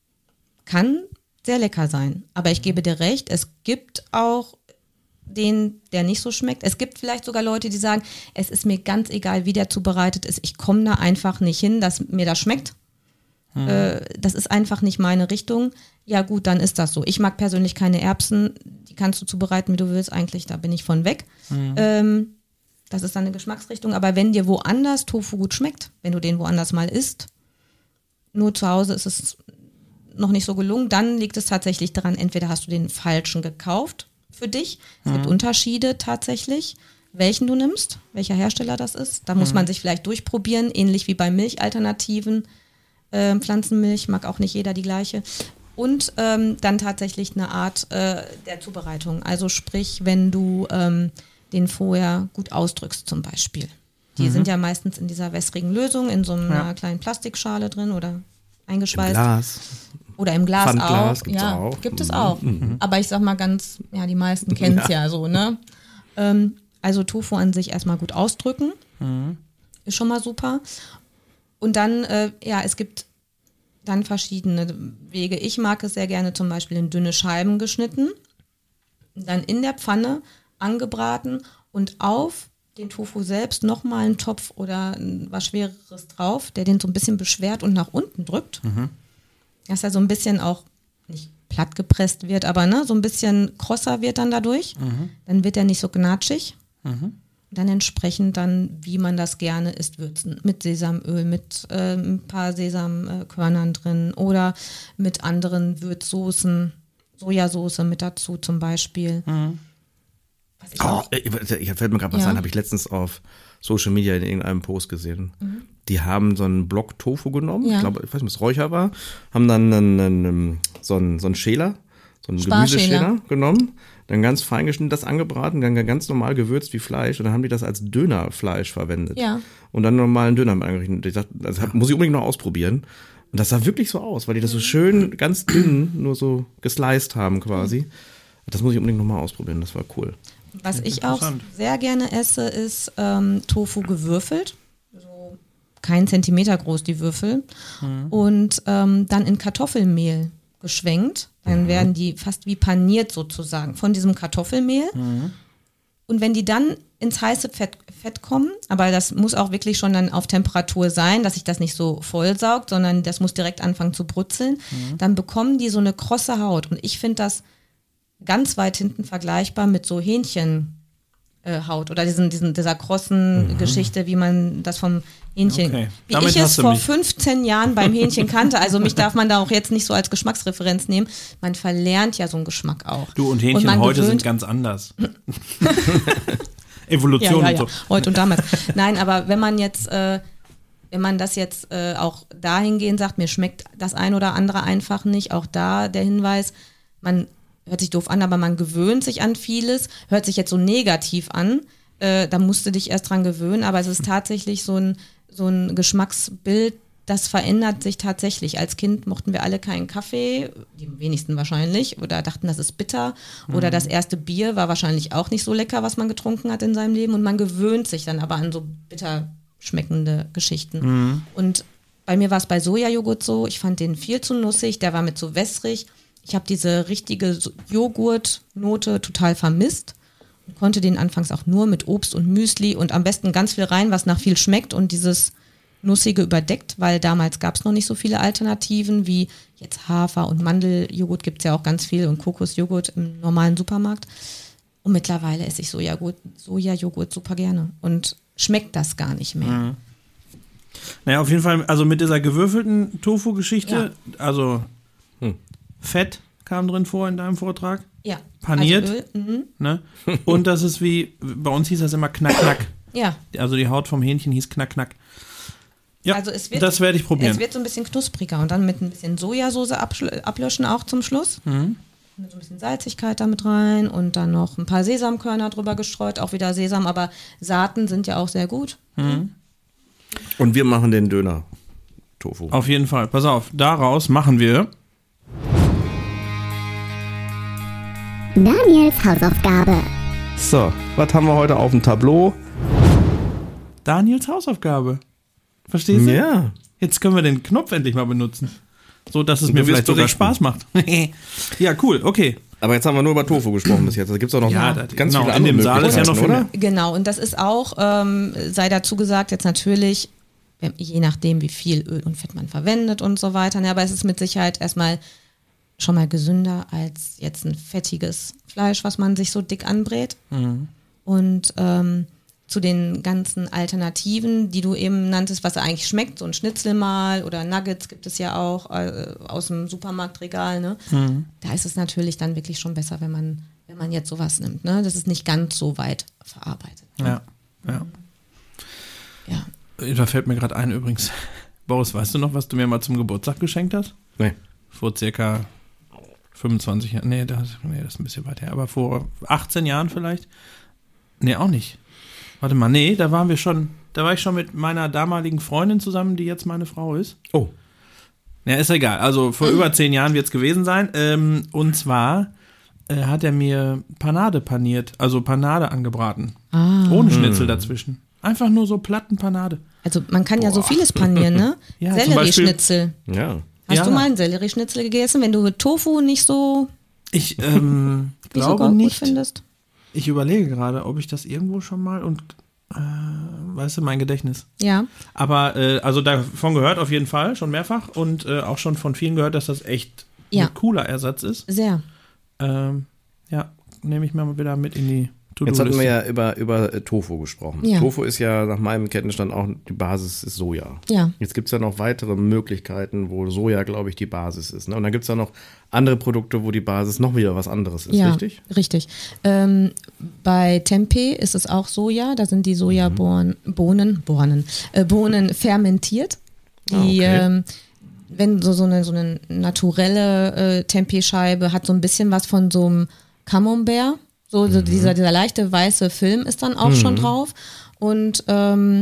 kann sehr lecker sein. Aber ich gebe dir recht, es gibt auch den, der nicht so schmeckt. Es gibt vielleicht sogar Leute, die sagen, es ist mir ganz egal, wie der zubereitet ist. Ich komme da einfach nicht hin, dass mir das schmeckt. Hm. Äh, das ist einfach nicht meine Richtung. Ja gut, dann ist das so. Ich mag persönlich keine Erbsen. Die kannst du zubereiten, wie du willst. Eigentlich, da bin ich von weg. Hm. Ähm, das ist dann eine Geschmacksrichtung. Aber wenn dir woanders Tofu gut schmeckt, wenn du den woanders mal isst, nur zu Hause ist es noch nicht so gelungen, dann liegt es tatsächlich daran, entweder hast du den falschen gekauft für dich. Es mhm. gibt Unterschiede tatsächlich, welchen du nimmst, welcher Hersteller das ist. Da muss mhm. man sich vielleicht durchprobieren, ähnlich wie bei Milchalternativen. Äh, Pflanzenmilch mag auch nicht jeder die gleiche. Und ähm, dann tatsächlich eine Art äh, der Zubereitung. Also sprich, wenn du ähm, den vorher gut ausdrückst zum Beispiel. Die mhm. sind ja meistens in dieser wässrigen Lösung, in so einer ja. kleinen Plastikschale drin oder eingeschweißt. Im Glas. Oder im Glas Pfandglas auch. gibt's ja, auch. gibt es Mhm. auch. Mhm. Aber ich sag mal ganz, ja, die meisten kennen es ja. ja so, ne? Ähm, also Tofu an sich erstmal gut ausdrücken. Mhm. Ist schon mal super. Und dann, äh, ja, es gibt dann verschiedene Wege. Ich mag es sehr gerne zum Beispiel in dünne Scheiben geschnitten, dann in der Pfanne angebraten und auf den Tofu selbst nochmal einen Topf oder was Schwereres drauf, der den so ein bisschen beschwert und nach unten drückt. Mhm. Dass er so ein bisschen auch nicht platt gepresst wird, aber ne, so ein bisschen krosser wird dann dadurch. Mhm. Dann wird er nicht so gnatschig. Mhm. Dann entsprechend dann, wie man das gerne isst, würzen. Mit Sesamöl, mit äh, ein paar Sesamkörnern drin oder mit anderen Würzsoßen, Sojasauce mit dazu zum Beispiel. Mhm. Was ich Oh, auch, ich, ich fällt mir gerade was Ja. ein, habe ich letztens auf Social Media in irgendeinem Post gesehen. Mhm. Die haben so einen Block Tofu genommen, Ja. ich glaube, ich weiß nicht, was Räucher war, haben dann einen, einen, so einen, so einen Schäler, so einen Sparschäler. Gemüseschäler genommen, dann ganz fein geschnitten, das angebraten, dann ganz normal gewürzt wie Fleisch und dann haben die das als Dönerfleisch verwendet. Ja. Und dann normalen Döner mit angerichtet. Ich dachte, das hab- muss ich unbedingt noch ausprobieren. Und das sah wirklich so aus, weil die das so schön ganz dünn nur so gesliced haben quasi. Das muss ich unbedingt nochmal ausprobieren, das war cool. was ich auch Interessant. sehr gerne esse, ist ähm, Tofu gewürfelt. So kein Zentimeter groß, die Würfel. Mhm. Und ähm, dann in Kartoffelmehl geschwenkt. Dann werden die fast wie paniert sozusagen von diesem Kartoffelmehl. Mhm. Und wenn die dann ins heiße Fett, Fett kommen, aber das muss auch wirklich schon dann auf Temperatur sein, dass sich das nicht so vollsaugt, sondern das muss direkt anfangen zu brutzeln, Mhm. dann bekommen die so eine krosse Haut. Und ich finde das ganz weit hinten vergleichbar mit so Hähnchenhaut äh, Haut oder diesen, diesen, dieser krossen Geschichte, wie man das vom Hähnchen, Okay. wie Damit ich es hast du vor mich. fünfzehn Jahren beim Hähnchen kannte. Also mich darf man da auch jetzt nicht so als Geschmacksreferenz nehmen. Man verlernt ja so einen Geschmack auch. Du und Hähnchen man heute gewöhnt- sind ganz anders. Evolution ja, ja, und so. ja. Heute und damals. Nein, aber wenn man jetzt, äh, wenn man das jetzt äh, auch dahingehend sagt, mir schmeckt das ein oder andere einfach nicht, auch da der Hinweis, man hört sich doof an, aber man gewöhnt sich an vieles, hört sich jetzt so negativ an, äh, da musst du dich erst dran gewöhnen, aber es ist tatsächlich so ein, so ein Geschmacksbild, das verändert sich tatsächlich. Als Kind mochten wir alle keinen Kaffee, die wenigsten wahrscheinlich, oder dachten, das ist bitter. Oder das erste Bier war wahrscheinlich auch nicht so lecker, was man getrunken hat in seinem Leben. Und man gewöhnt sich dann aber an so bitter schmeckende Geschichten. Mhm. Und bei mir war es bei Sojajoghurt so, ich fand den viel zu nussig, der war mir zu wässrig. Ich habe diese richtige So- Joghurtnote total vermisst und konnte den anfangs auch nur mit Obst und Müsli und am besten ganz viel rein, was nach viel schmeckt und dieses Nussige überdeckt, weil damals gab es noch nicht so viele Alternativen wie jetzt Hafer- und Mandeljoghurt gibt es ja auch ganz viel und Kokosjoghurt im normalen Supermarkt. Und mittlerweile esse ich Sojajoghurt, Sojajoghurt super gerne und schmeckt das gar nicht mehr. Mhm. Naja, auf jeden Fall, also mit dieser gewürfelten Tofu-Geschichte, also Hm. Fett kam drin vor in deinem Vortrag, Ja. Paniert? Also Öl, mhm. ne? Und das ist wie, bei uns hieß das immer Knack, Knack. Ja. Also die Haut vom Hähnchen hieß Knack, Knack. Ja, Also es wird- das werde ich probieren. Es wird so ein bisschen knuspriger und dann mit ein bisschen Sojasauce abschl- ablöschen auch zum Schluss. Mhm. Mit so ein bisschen Salzigkeit damit rein und dann noch ein paar Sesamkörner drüber gestreut, auch wieder Sesam, aber Saaten sind ja auch sehr gut. Mhm. Und wir machen den Döner Tofu. Auf jeden Fall. Pass auf, daraus machen wir Daniels Hausaufgabe. So, was haben wir heute auf dem Tableau? Daniels Hausaufgabe. Verstehst du? Ja. Jetzt können wir den Knopf endlich mal benutzen. So, dass es Und mir du wirst vielleicht sogar berichten. Spaß macht. Ja, cool, okay. Aber jetzt haben wir nur über Tofu gesprochen bis jetzt. Da gibt es auch noch Ja, mal das- ganz genau, viele in andere dem Saal ist ja noch Möglichkeiten, viel oder? Genau, und das ist auch, ähm, sei dazu gesagt, jetzt natürlich, je nachdem, wie viel Öl und Fett man verwendet und so weiter. Ne, aber es ist mit Sicherheit erstmal schon mal gesünder als jetzt ein fettiges Fleisch, was man sich so dick anbrät. Und ähm, zu den ganzen Alternativen, die du eben nanntest, was eigentlich schmeckt, so ein Schnitzel mal oder Nuggets gibt es ja auch äh, aus dem Supermarktregal, ne? Da ist es natürlich dann wirklich schon besser, wenn man, wenn man jetzt sowas nimmt, ne? Das ist nicht ganz so weit verarbeitet. Ja, ja. Ja. Da fällt mir gerade ein übrigens. Boris, weißt du noch, was du mir mal zum Geburtstag geschenkt hast? Nee. Vor circa fünfundzwanzig Jahren. Nee, das, nee, das ist ein bisschen weit her. Aber vor achtzehn Jahren vielleicht? Nee, auch nicht. Warte mal, nee, da waren wir schon, da war ich schon mit meiner damaligen Freundin zusammen, die jetzt meine Frau ist. Oh. Ja, ist ja egal. Also vor über zehn Jahren wird es gewesen sein. Ähm, und zwar äh, hat er mir Panade paniert, also Panade angebraten. Ah. Ohne Schnitzel dazwischen. Einfach nur so platten Panade. Also man kann ja so vieles panieren, ne? Ja, zum Sellerieschnitzel. Ja. Hast Ja. du mal einen Sellerieschnitzel gegessen, wenn du Tofu nicht so, Ich ähm, nicht so glaube gut nicht. findest? Ich überlege gerade, ob ich das irgendwo schon mal und äh, weißt du, mein Gedächtnis. Ja. Aber äh, also davon gehört auf jeden Fall, schon mehrfach und äh, auch schon von vielen gehört, dass das echt Ja. ein cooler Ersatz ist. Sehr. Ähm, ja, nehme ich mal wieder mit in die Jetzt hatten wir To-Do-Liste. ja über, über äh, Tofu gesprochen. Ja. Tofu ist ja nach meinem Kenntnisstand auch, die Basis ist Soja. Ja. Jetzt gibt es ja noch weitere Möglichkeiten, wo Soja, glaube ich, die Basis ist. Ne? Und dann gibt es ja noch andere Produkte, wo die Basis noch wieder was anderes ist, Ja, richtig? richtig. Ähm, bei Tempeh ist es auch Soja, da sind die Sojabohnen, Bohnen, Bohnen, äh, Bohnen fermentiert. Die, Ah, okay. ähm, wenn so, so eine, so eine naturelle äh, Tempeh-Scheibe hat so ein bisschen was von so einem Camembert. So, so dieser, dieser leichte weiße Film ist dann auch schon drauf. Und ähm,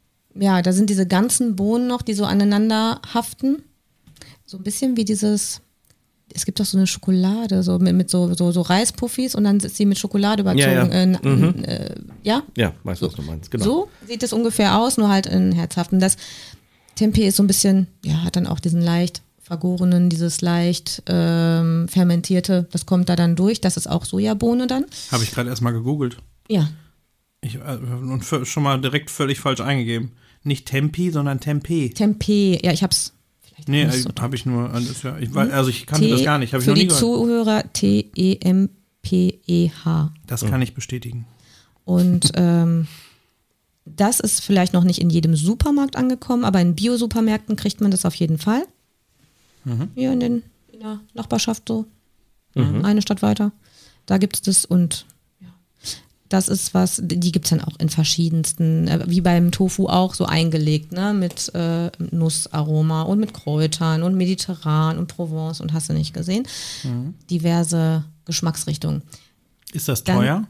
ja, da sind diese ganzen Bohnen noch, die so aneinander haften. So ein bisschen wie dieses, es gibt doch so eine Schokolade, so mit, mit so, so, so Reispuffis und dann ist sie mit Schokolade überzogen. Ja, ja. Äh, Mhm. äh, ja? Ja, weißt du, was du meinst. Genau. So sieht es ungefähr aus, nur halt in herzhaften. Das Tempeh ist so ein bisschen, ja, hat dann auch diesen leicht vergorenen, dieses leicht ähm, fermentierte, das kommt da dann durch. Das ist auch Sojabohne dann. Habe ich gerade erstmal gegoogelt. Ja, Ich, äh, und f- schon mal direkt völlig falsch eingegeben. Nicht Tempi, sondern Tempeh. Tempeh, ja, ich hab's vielleicht Nee, nicht äh, so habe ich nur, also, ist ja, ich, weiß- also ich kannte T- das gar nicht, habe ich Für noch nie die gehört. Zuhörer T E M P E H. Das kann ich bestätigen. Und ähm, das ist vielleicht noch nicht in jedem Supermarkt angekommen, aber in Bio-Supermärkten kriegt man das auf jeden Fall. Hier in, den, in der Nachbarschaft so, eine Stadt weiter. Da gibt es das und ja, das ist was, die gibt es dann auch in verschiedensten, äh, wie beim Tofu auch so eingelegt, ne, mit äh, Nussaroma und mit Kräutern und mediterran und Provence und hast du nicht gesehen. Diverse Geschmacksrichtungen. Ist das Dann- teuer?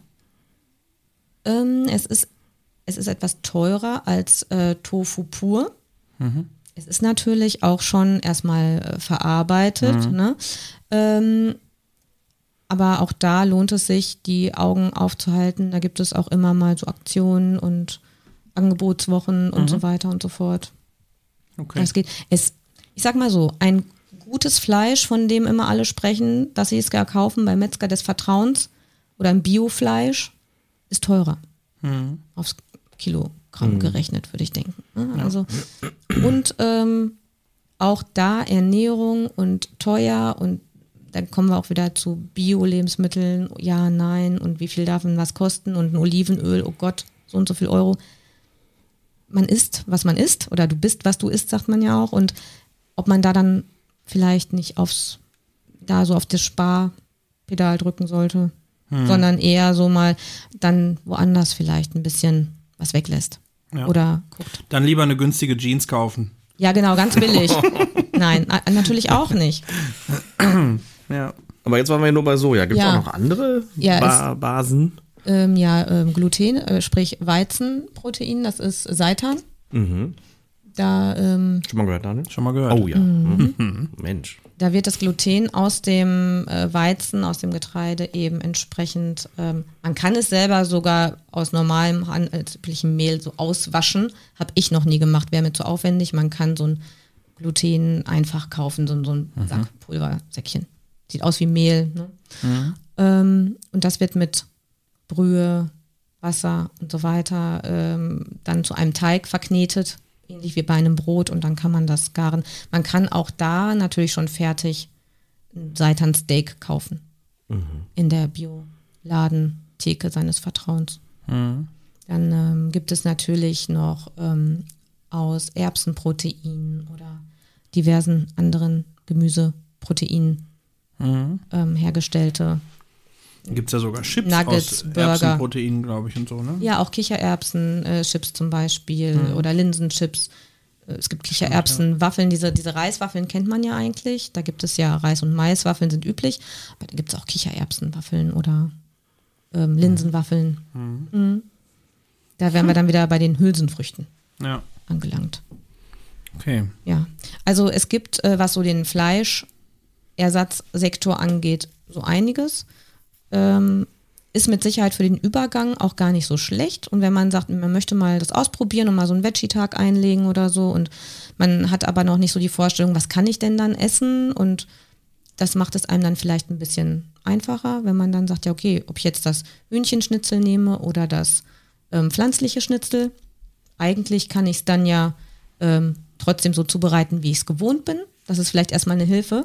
Ähm, es ist, es ist etwas teurer als äh, Tofu pur. Es ist natürlich auch schon erstmal äh, verarbeitet, ne? Ähm, aber auch da lohnt es sich, die Augen aufzuhalten. Da gibt es auch immer mal so Aktionen und Angebotswochen und so weiter und so fort. Okay. Das geht. Es, ich sag mal so, ein gutes Fleisch, von dem immer alle sprechen, dass sie es gar kaufen beim Metzger des Vertrauens oder ein Biofleisch, ist teurer. Aufs Kilogramm gerechnet, würde ich denken. Ja, also, und ähm, auch da Ernährung und teuer und dann kommen wir auch wieder zu Bio-Lebensmitteln, ja, nein und wie viel darf denn was kosten und ein Olivenöl, oh Gott, so und so viel Euro. Man isst, was man isst oder du bist, was du isst, sagt man ja auch und ob man da dann vielleicht nicht aufs, da so auf das Sparpedal drücken sollte, sondern eher so mal dann woanders vielleicht ein bisschen was weglässt. Ja. Oder guckt. Dann lieber eine günstige Jeans kaufen. Ja, genau, ganz billig. Nein, na- natürlich auch nicht. Ja. Aber jetzt waren wir ja nur bei Soja. Gibt es Ja. auch noch andere Ja, ba Basen? Ähm, ja, ähm, Gluten, äh, sprich Weizenprotein, das ist Seitan. Mhm. Da, ähm, Schon mal gehört, Daniel? Schon mal gehört. Oh ja. Mhm. Mensch. da wird das Gluten aus dem äh, Weizen, aus dem Getreide eben entsprechend, ähm, man kann es selber sogar aus normalem handelsüblichem Mehl so auswaschen. Habe ich noch nie gemacht, wäre mir zu aufwendig. Man kann so ein Gluten einfach kaufen, so, so ein Sack Pulversäckchen. Sieht aus wie Mehl. Ne? Mhm. Ähm, und das wird mit Brühe, Wasser und so weiter ähm, dann zu einem Teig verknetet, ähnlich wie bei einem Brot, und dann kann man das garen. Man kann auch da natürlich schon fertig ein Seitansteak kaufen. Mhm. In der Bioladentheke seines Vertrauens. Mhm. Dann ähm, gibt es natürlich noch ähm, aus Erbsenproteinen oder diversen anderen Gemüseproteinen Mhm. ähm, hergestellte. Gibt es ja sogar Chips Nuggets, aus Burger. Erbsenproteinen, glaube ich, und so, ne? Ja, auch Kichererbsen-Chips zum Beispiel Mhm. oder Linsenchips. Äh, Es gibt Kichererbsen-Waffeln, diese, diese Reiswaffeln kennt man ja eigentlich. Da gibt es ja Reis- und Maiswaffeln sind üblich, aber da gibt es auch Kichererbsenwaffeln oder ähm, Linsenwaffeln. Mhm. Mhm. Da wären wir dann wieder bei den Hülsenfrüchten Ja, angelangt. okay. Ja, also es gibt, äh, was so den Fleischersatzsektor angeht, so einiges. Ähm, ist mit Sicherheit für den Übergang auch gar nicht so schlecht. Und wenn man sagt, man möchte mal das ausprobieren und mal so einen Veggie-Tag einlegen oder so, und man hat aber noch nicht so die Vorstellung, was kann ich denn dann essen? Und das macht es einem dann vielleicht ein bisschen einfacher, wenn man dann sagt, ja okay, ob ich jetzt das Hühnchenschnitzel nehme oder das ähm, pflanzliche Schnitzel, eigentlich kann ich es dann ja ähm, trotzdem so zubereiten, wie ich es gewohnt bin. Das ist vielleicht erstmal eine Hilfe.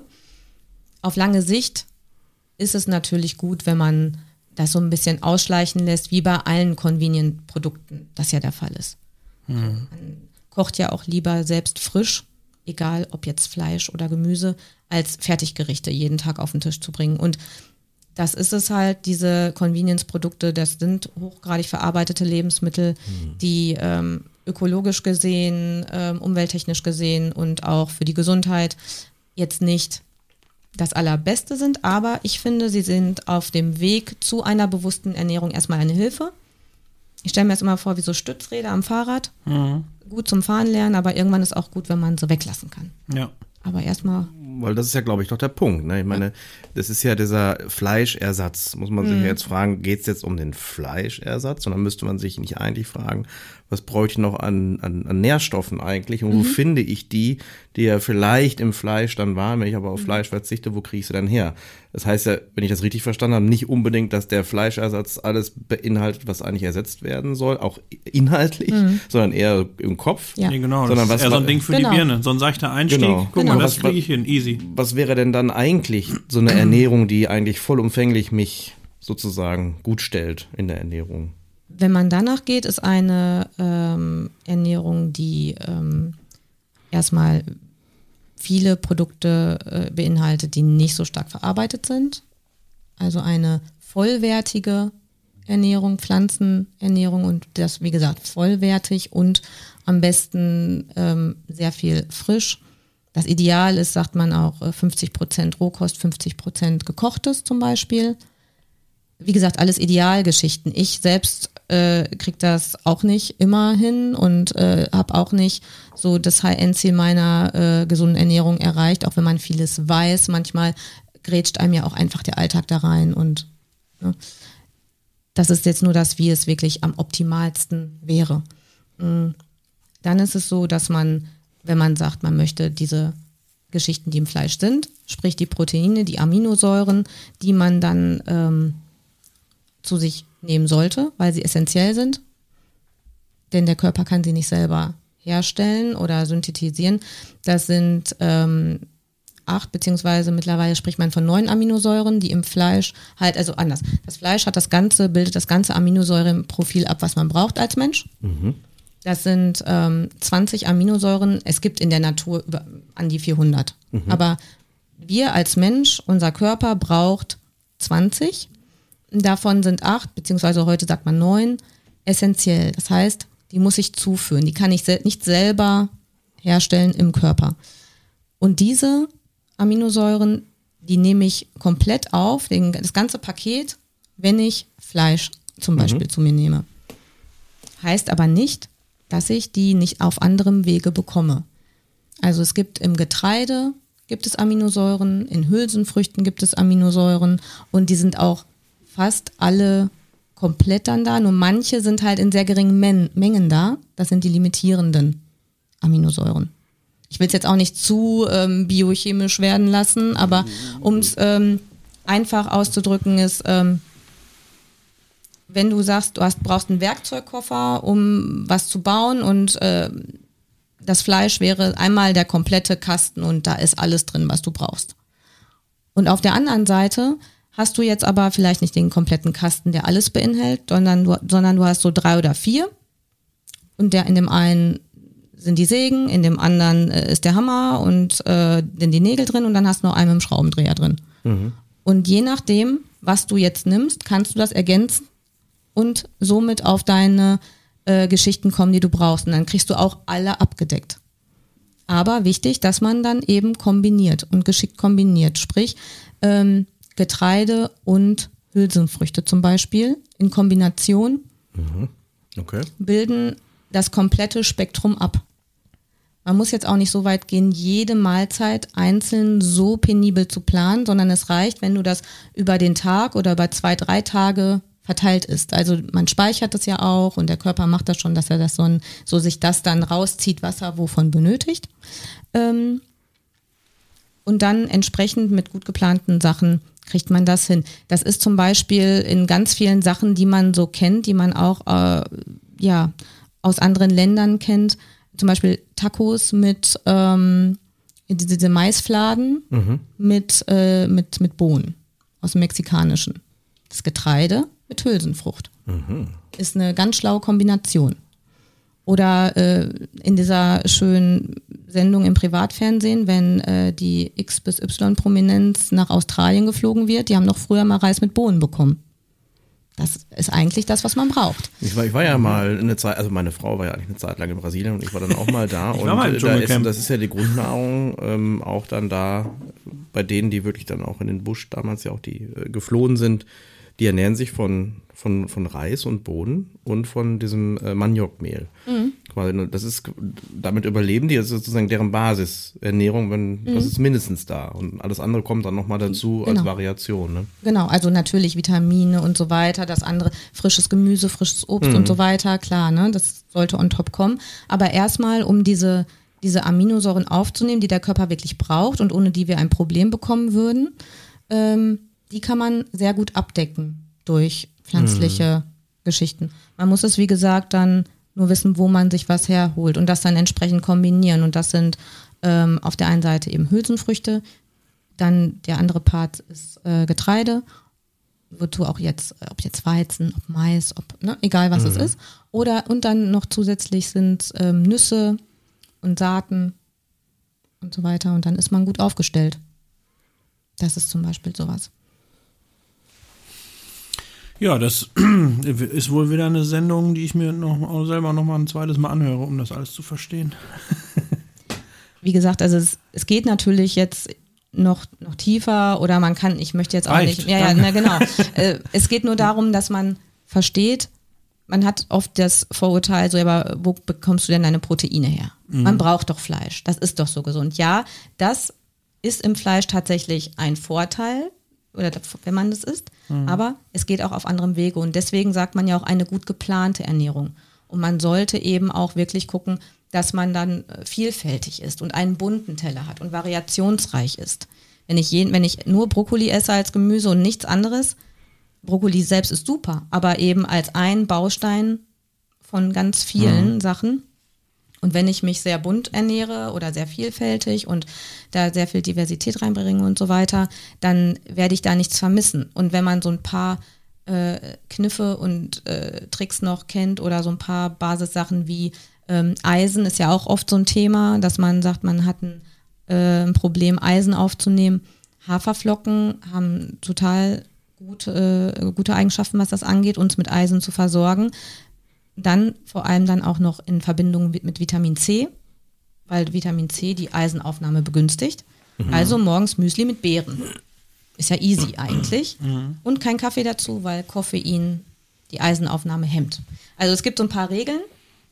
Auf lange Sicht ist es natürlich gut, wenn man das so ein bisschen ausschleichen lässt, wie bei allen Convenient-Produkten das ja der Fall ist. Mhm. Man kocht ja auch lieber selbst frisch, egal ob jetzt Fleisch oder Gemüse, als Fertiggerichte jeden Tag auf den Tisch zu bringen. Und das ist es halt, diese Convenience-Produkte, das sind hochgradig verarbeitete Lebensmittel, mhm. die ähm, ökologisch gesehen, ähm, umwelttechnisch gesehen und auch für die Gesundheit jetzt nicht das Allerbeste sind, aber ich finde, sie sind auf dem Weg zu einer bewussten Ernährung erstmal eine Hilfe. Ich stelle mir das immer vor wie so Stützräder am Fahrrad. Mhm. Gut zum Fahren lernen, aber irgendwann ist auch gut, wenn man sie weglassen kann. Ja. Aber erstmal. Weil das ist ja, glaube ich, doch der Punkt. Ne? Ich meine, das ist ja dieser Fleischersatz. Muss man sich ja jetzt fragen, geht es jetzt um den Fleischersatz? Und dann müsste man sich nicht eigentlich fragen, was bräuchte ich noch an, an, an Nährstoffen eigentlich? Und wo Mhm. finde ich die, die ja vielleicht im Fleisch dann waren, wenn ich aber auf Mhm. Fleisch verzichte, wo kriege ich sie dann her? Das heißt ja, wenn ich das richtig verstanden habe, nicht unbedingt, dass der Fleischersatz alles beinhaltet, was eigentlich ersetzt werden soll, auch inhaltlich, Mhm. sondern eher im Kopf. Ja. Nee, genau, Sondern das was ist eher so ein man- Ding für Genau. die Birne. So ein seichter Einstieg. Genau. Guck Genau. mal, das Was- kriege ich hin, easy. Was wäre denn dann eigentlich so eine Ernährung, die eigentlich vollumfänglich mich sozusagen gut stellt in der Ernährung? Wenn man danach geht, ist eine ähm, Ernährung, die ähm, erstmal viele Produkte äh, beinhaltet, die nicht so stark verarbeitet sind. Also eine vollwertige Ernährung, Pflanzenernährung, und das, wie gesagt, vollwertig und am besten ähm, sehr viel frisch. Das Ideal ist, sagt man auch, äh, fünfzig Prozent Rohkost, fünfzig Prozent gekochtes zum Beispiel. Wie gesagt, alles Idealgeschichten. Ich selbst äh, kriege das auch nicht immer hin und äh, habe auch nicht so das High-End-Ziel meiner äh, gesunden Ernährung erreicht, auch wenn man vieles weiß. Manchmal grätscht einem ja auch einfach der Alltag da rein, und ne, das ist jetzt nur das, wie es wirklich am optimalsten wäre. Mm. Dann ist es so, dass man, wenn man sagt, man möchte diese Geschichten, die im Fleisch sind, sprich die Proteine, die Aminosäuren, die man dann ähm, zu sich nehmen sollte, weil sie essentiell sind, denn der Körper kann sie nicht selber herstellen oder synthetisieren. Das sind ähm, acht, beziehungsweise mittlerweile spricht man von neun Aminosäuren, die im Fleisch halt, also anders. Das Fleisch hat das ganze, bildet das ganze Aminosäurenprofil ab, was man braucht als Mensch. Mhm. Das sind ähm, zwanzig Aminosäuren. Es gibt in der Natur über, an die vierhundert. Mhm. Aber wir als Mensch, unser Körper braucht zwanzig. Davon sind acht, beziehungsweise heute sagt man neun, essentiell. Das heißt, die muss ich zuführen. Die kann ich sel- nicht selber herstellen im Körper. Und diese Aminosäuren, die nehme ich komplett auf, den, das ganze Paket, wenn ich Fleisch zum Beispiel mhm. zu mir nehme. Heißt aber nicht, dass ich die nicht auf anderem Wege bekomme. Also es gibt im Getreide, gibt es Aminosäuren, in Hülsenfrüchten gibt es Aminosäuren und die sind auch fast alle komplett dann da, nur manche sind halt in sehr geringen Men- Mengen da, das sind die limitierenden Aminosäuren. Ich will es jetzt auch nicht zu ähm, biochemisch werden lassen, aber um es ähm, einfach auszudrücken ist, ähm, wenn du sagst, du hast, brauchst einen Werkzeugkoffer, um was zu bauen und äh, das Fleisch wäre einmal der komplette Kasten und da ist alles drin, was du brauchst. Und auf der anderen Seite hast du jetzt aber vielleicht nicht den kompletten Kasten, der alles beinhält, sondern du, sondern du hast so drei oder vier und der in dem einen sind die Sägen, in dem anderen äh, ist der Hammer und äh, sind die Nägel drin und dann hast du noch einen mit dem Schraubendreher drin. Mhm. Und je nachdem, was du jetzt nimmst, kannst du das ergänzen und somit auf deine äh, Geschichten kommen, die du brauchst. Und dann kriegst du auch alle abgedeckt. Aber wichtig, dass man dann eben kombiniert und geschickt kombiniert. Sprich, ähm, Getreide und Hülsenfrüchte zum Beispiel in Kombination Mhm. Okay. bilden das komplette Spektrum ab. Man muss jetzt auch nicht so weit gehen, jede Mahlzeit einzeln so penibel zu planen, sondern es reicht, wenn du das über den Tag oder über zwei, drei Tage verteilt isst. Also man speichert das ja auch und der Körper macht das schon, dass er das so, ein, so sich das dann rauszieht, was er wovon benötigt. Ähm, und dann entsprechend mit gut geplanten Sachen kriegt man das hin. Das ist zum Beispiel in ganz vielen Sachen, die man so kennt, die man auch äh, ja aus anderen Ländern kennt, zum Beispiel Tacos mit ähm, diese, diese Maisfladen mhm. mit, äh, mit, mit Bohnen aus dem Mexikanischen. Das Getreide mit Hülsenfrucht. Mhm. Ist eine ganz schlaue Kombination. Oder äh, in dieser schönen Sendung im Privatfernsehen, wenn äh, die X bis Y-Prominenz nach Australien geflogen wird, die haben doch früher mal Reis mit Bohnen bekommen. Das ist eigentlich das, was man braucht. Ich war, ich war ja mal eine Zeit, also meine Frau war ja eigentlich eine Zeit lang in Brasilien und ich war dann auch mal da. Ich und war mal im da ist, das ist ja die Grundnahrung ähm, auch dann da, bei denen, die wirklich dann auch in den Busch damals ja auch die äh, geflohen sind, die ernähren sich von, von, von Reis und Bohnen und von diesem äh, Maniokmehl. Mhm. Quasi, das ist, damit überleben die, das ist sozusagen deren Basisernährung, wenn, mhm. das ist mindestens da. Und alles andere kommt dann nochmal dazu genau. als Variation. Ne? Genau, also natürlich Vitamine und so weiter, das andere, frisches Gemüse, frisches Obst mhm. und so weiter, klar, ne, das sollte on top kommen. Aber erstmal, um diese, diese Aminosäuren aufzunehmen, die der Körper wirklich braucht und ohne die wir ein Problem bekommen würden, ähm, die kann man sehr gut abdecken durch pflanzliche mhm. Geschichten. Man muss es, wie gesagt, dann nur wissen, wo man sich was herholt und das dann entsprechend kombinieren. Und das sind ähm, auf der einen Seite eben Hülsenfrüchte, dann der andere Part ist äh, Getreide, wozu auch jetzt, ob jetzt Weizen, ob Mais, ob, ne, egal was mhm. es ist. Oder, und dann noch zusätzlich sind ähm, Nüsse und Saaten und so weiter. Und dann ist man gut aufgestellt. Das ist zum Beispiel sowas. Ja, das ist wohl wieder eine Sendung, die ich mir noch selber noch mal ein zweites Mal anhöre, um das alles zu verstehen. Wie gesagt, also es, es geht natürlich jetzt noch, noch tiefer oder man kann, ich möchte jetzt auch Reicht, nicht, ja, ja, na, genau. äh, es geht nur darum, dass man versteht, man hat oft das Vorurteil, so, aber wo bekommst du denn deine Proteine her? Mhm. Man braucht doch Fleisch, das ist doch so gesund. Ja, das ist im Fleisch tatsächlich ein Vorteil, oder wenn man das isst, mhm. aber es geht auch auf anderem Wege und deswegen sagt man ja auch eine gut geplante Ernährung und man sollte eben auch wirklich gucken, dass man dann vielfältig ist und einen bunten Teller hat und variationsreich ist. Wenn ich, je, wenn ich nur Brokkoli esse als Gemüse und nichts anderes, Brokkoli selbst ist super, aber eben als ein Baustein von ganz vielen mhm. Sachen. Und wenn ich mich sehr bunt ernähre oder sehr vielfältig und da sehr viel Diversität reinbringe und so weiter, dann werde ich da nichts vermissen. Und wenn man so ein paar äh, Kniffe und äh, Tricks noch kennt oder so ein paar Basissachen wie ähm, Eisen ist ja auch oft so ein Thema, dass man sagt, man hat ein, äh, ein Problem, Eisen aufzunehmen. Haferflocken haben total gute, äh, gute Eigenschaften, was das angeht, uns mit Eisen zu versorgen. Dann vor allem dann auch noch in Verbindung mit, mit Vitamin C, weil Vitamin C die Eisenaufnahme begünstigt. Mhm. Also morgens Müsli mit Beeren. Ist ja easy eigentlich. Mhm. Und kein Kaffee dazu, weil Koffein die Eisenaufnahme hemmt. Also es gibt so ein paar Regeln,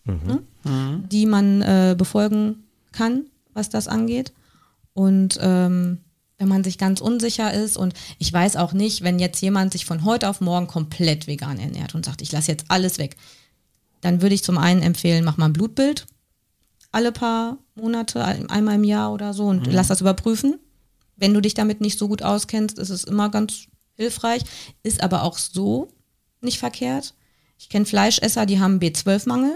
ne? mhm. die man äh, befolgen kann, was das angeht. Und ähm, wenn man sich ganz unsicher ist und ich weiß auch nicht, wenn jetzt jemand sich von heute auf morgen komplett vegan ernährt und sagt, ich lasse jetzt alles weg, dann würde ich zum einen empfehlen, mach mal ein Blutbild alle paar Monate, einmal im Jahr oder so und mhm. lass das überprüfen. Wenn du dich damit nicht so gut auskennst, ist es immer ganz hilfreich, ist aber auch so nicht verkehrt. Ich kenne Fleischesser, die haben B zwölf Mangel.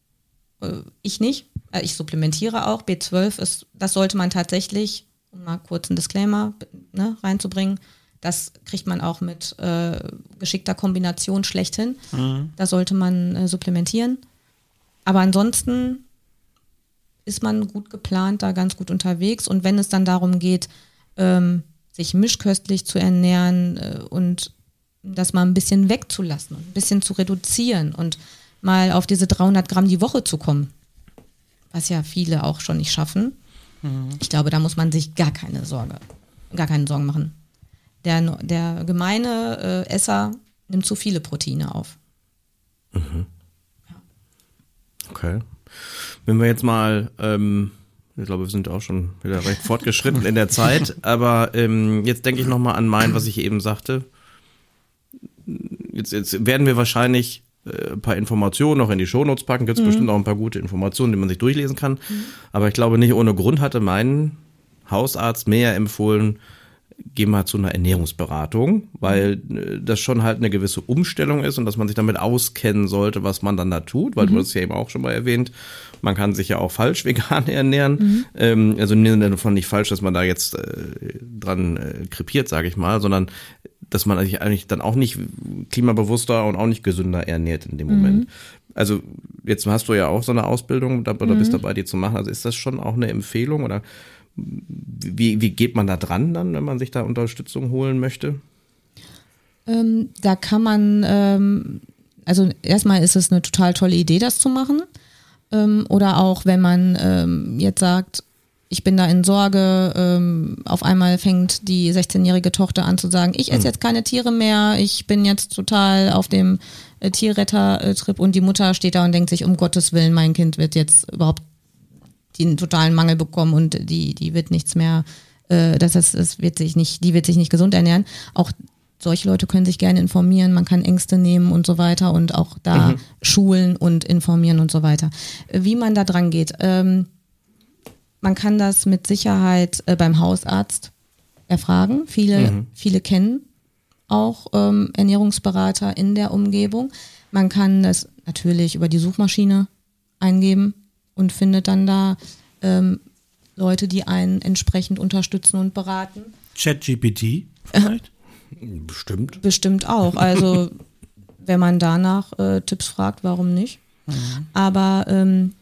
Ich nicht. Ich supplementiere auch. B zwölf ist, das sollte man tatsächlich, um mal kurz einen Disclaimer ne, reinzubringen, das kriegt man auch mit äh, geschickter Kombination schlechthin. Mhm. Da sollte man äh, supplementieren. Aber ansonsten ist man gut geplant, da ganz gut unterwegs. Und wenn es dann darum geht, ähm, sich mischköstlich zu ernähren äh, und das mal ein bisschen wegzulassen, ein bisschen zu reduzieren und mal auf diese dreihundert Gramm die Woche zu kommen, was ja viele auch schon nicht schaffen. Mhm. Ich glaube, da muss man sich gar keine Sorge, gar keine Sorgen machen. Der, der gemeine äh, Esser nimmt zu viele Proteine auf. Mhm. Ja. Okay. Wenn wir jetzt mal, ähm, ich glaube, wir sind auch schon wieder recht fortgeschritten in der Zeit, aber ähm, jetzt denke ich nochmal an mein, was ich eben sagte. Jetzt, jetzt werden wir wahrscheinlich äh, ein paar Informationen noch in die Shownotes packen. Gibt es mhm. bestimmt auch ein paar gute Informationen, die man sich durchlesen kann. Mhm. Aber ich glaube, nicht ohne Grund hatte mein Hausarzt mir empfohlen, geh mal zu einer Ernährungsberatung, weil äh, das schon halt eine gewisse Umstellung ist und dass man sich damit auskennen sollte, was man dann da tut, weil mhm. du hast ja eben auch schon mal erwähnt, man kann sich ja auch falsch vegan ernähren. Mhm. Ähm, also davon nicht falsch, dass man da jetzt äh, dran äh, krepiert, sage ich mal, sondern dass man sich eigentlich dann auch nicht klimabewusster und auch nicht gesünder ernährt in dem mhm. Moment. Also jetzt hast du ja auch so eine Ausbildung, da, da bist du dabei, die zu machen. Also ist das schon auch eine Empfehlung oder wie, wie geht man da dran dann, wenn man sich da Unterstützung holen möchte? Ähm, da kann man, ähm, also erstmal ist es eine total tolle Idee, das zu machen. Ähm, oder auch, wenn man ähm, jetzt sagt, ich bin da in Sorge, ähm, auf einmal fängt die sechzehnjährige Tochter an zu sagen, ich esse mhm. jetzt keine Tiere mehr, ich bin jetzt total auf dem äh, Tierretter-Trip und die Mutter steht da und denkt sich, um Gottes Willen, mein Kind wird jetzt überhaupt den totalen Mangel bekommen und die, die wird nichts mehr, äh, das, das, das wird sich nicht, die wird sich nicht gesund ernähren. Auch solche Leute können sich gerne informieren, man kann Ängste nehmen und so weiter und auch da mhm. schulen und informieren und so weiter. Wie man da dran geht, ähm, man kann das mit Sicherheit äh, beim Hausarzt erfragen. Viele, mhm. viele kennen auch ähm, Ernährungsberater in der Umgebung. Man kann das natürlich über die Suchmaschine eingeben und findet dann da ähm, Leute, die einen entsprechend unterstützen und beraten. ChatGPT vielleicht? Bestimmt. Bestimmt auch. Also wenn man danach äh, Tipps fragt, warum nicht? Mhm. Aber ähm,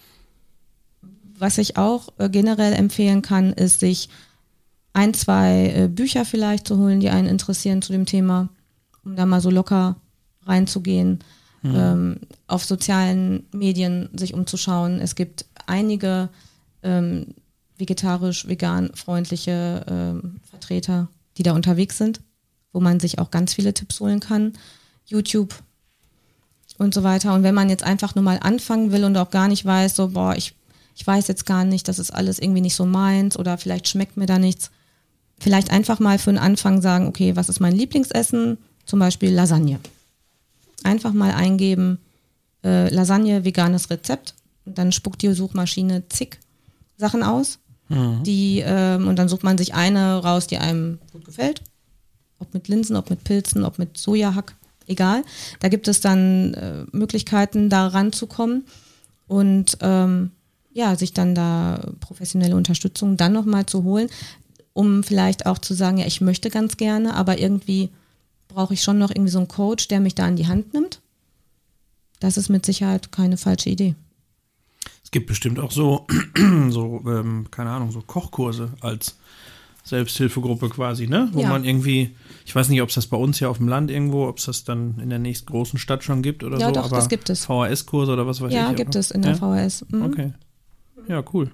was ich auch äh, generell empfehlen kann, ist, sich ein, zwei äh, Bücher vielleicht zu holen, die einen interessieren zu dem Thema, um da mal so locker reinzugehen. Mhm. Ähm, auf sozialen Medien sich umzuschauen. Es gibt einige ähm, vegetarisch-vegan freundliche ähm, Vertreter, die da unterwegs sind, wo man sich auch ganz viele Tipps holen kann. YouTube und so weiter. Und wenn man jetzt einfach nur mal anfangen will und auch gar nicht weiß, so, boah, ich, ich weiß jetzt gar nicht, das ist alles irgendwie nicht so meins oder vielleicht schmeckt mir da nichts. Vielleicht einfach mal für den Anfang sagen, okay, was ist mein Lieblingsessen? Zum Beispiel Lasagne. Einfach mal eingeben, äh, Lasagne, veganes Rezept und dann spuckt die Suchmaschine zig Sachen aus, mhm. die ähm, und dann sucht man sich eine raus, die einem gut gefällt. Ob mit Linsen, ob mit Pilzen, ob mit Sojahack, egal. Da gibt es dann äh, Möglichkeiten, da ranzukommen und ähm, ja, sich dann da professionelle Unterstützung dann nochmal zu holen, um vielleicht auch zu sagen, ja, ich möchte ganz gerne, aber irgendwie brauche ich schon noch irgendwie so einen Coach, der mich da an die Hand nimmt. Das ist mit Sicherheit keine falsche Idee. Es gibt bestimmt auch so, so ähm, keine Ahnung, so Kochkurse als Selbsthilfegruppe quasi, ne? Wo ja. man irgendwie, ich weiß nicht, ob es das bei uns hier auf dem Land irgendwo, ob es das dann in der nächsten großen Stadt schon gibt oder ja, so. Ja, doch, aber das gibt es. V H S-Kurse oder was weiß ja, ich. Ja, gibt es in der ja? V H S. Mhm. Okay. Ja, cool.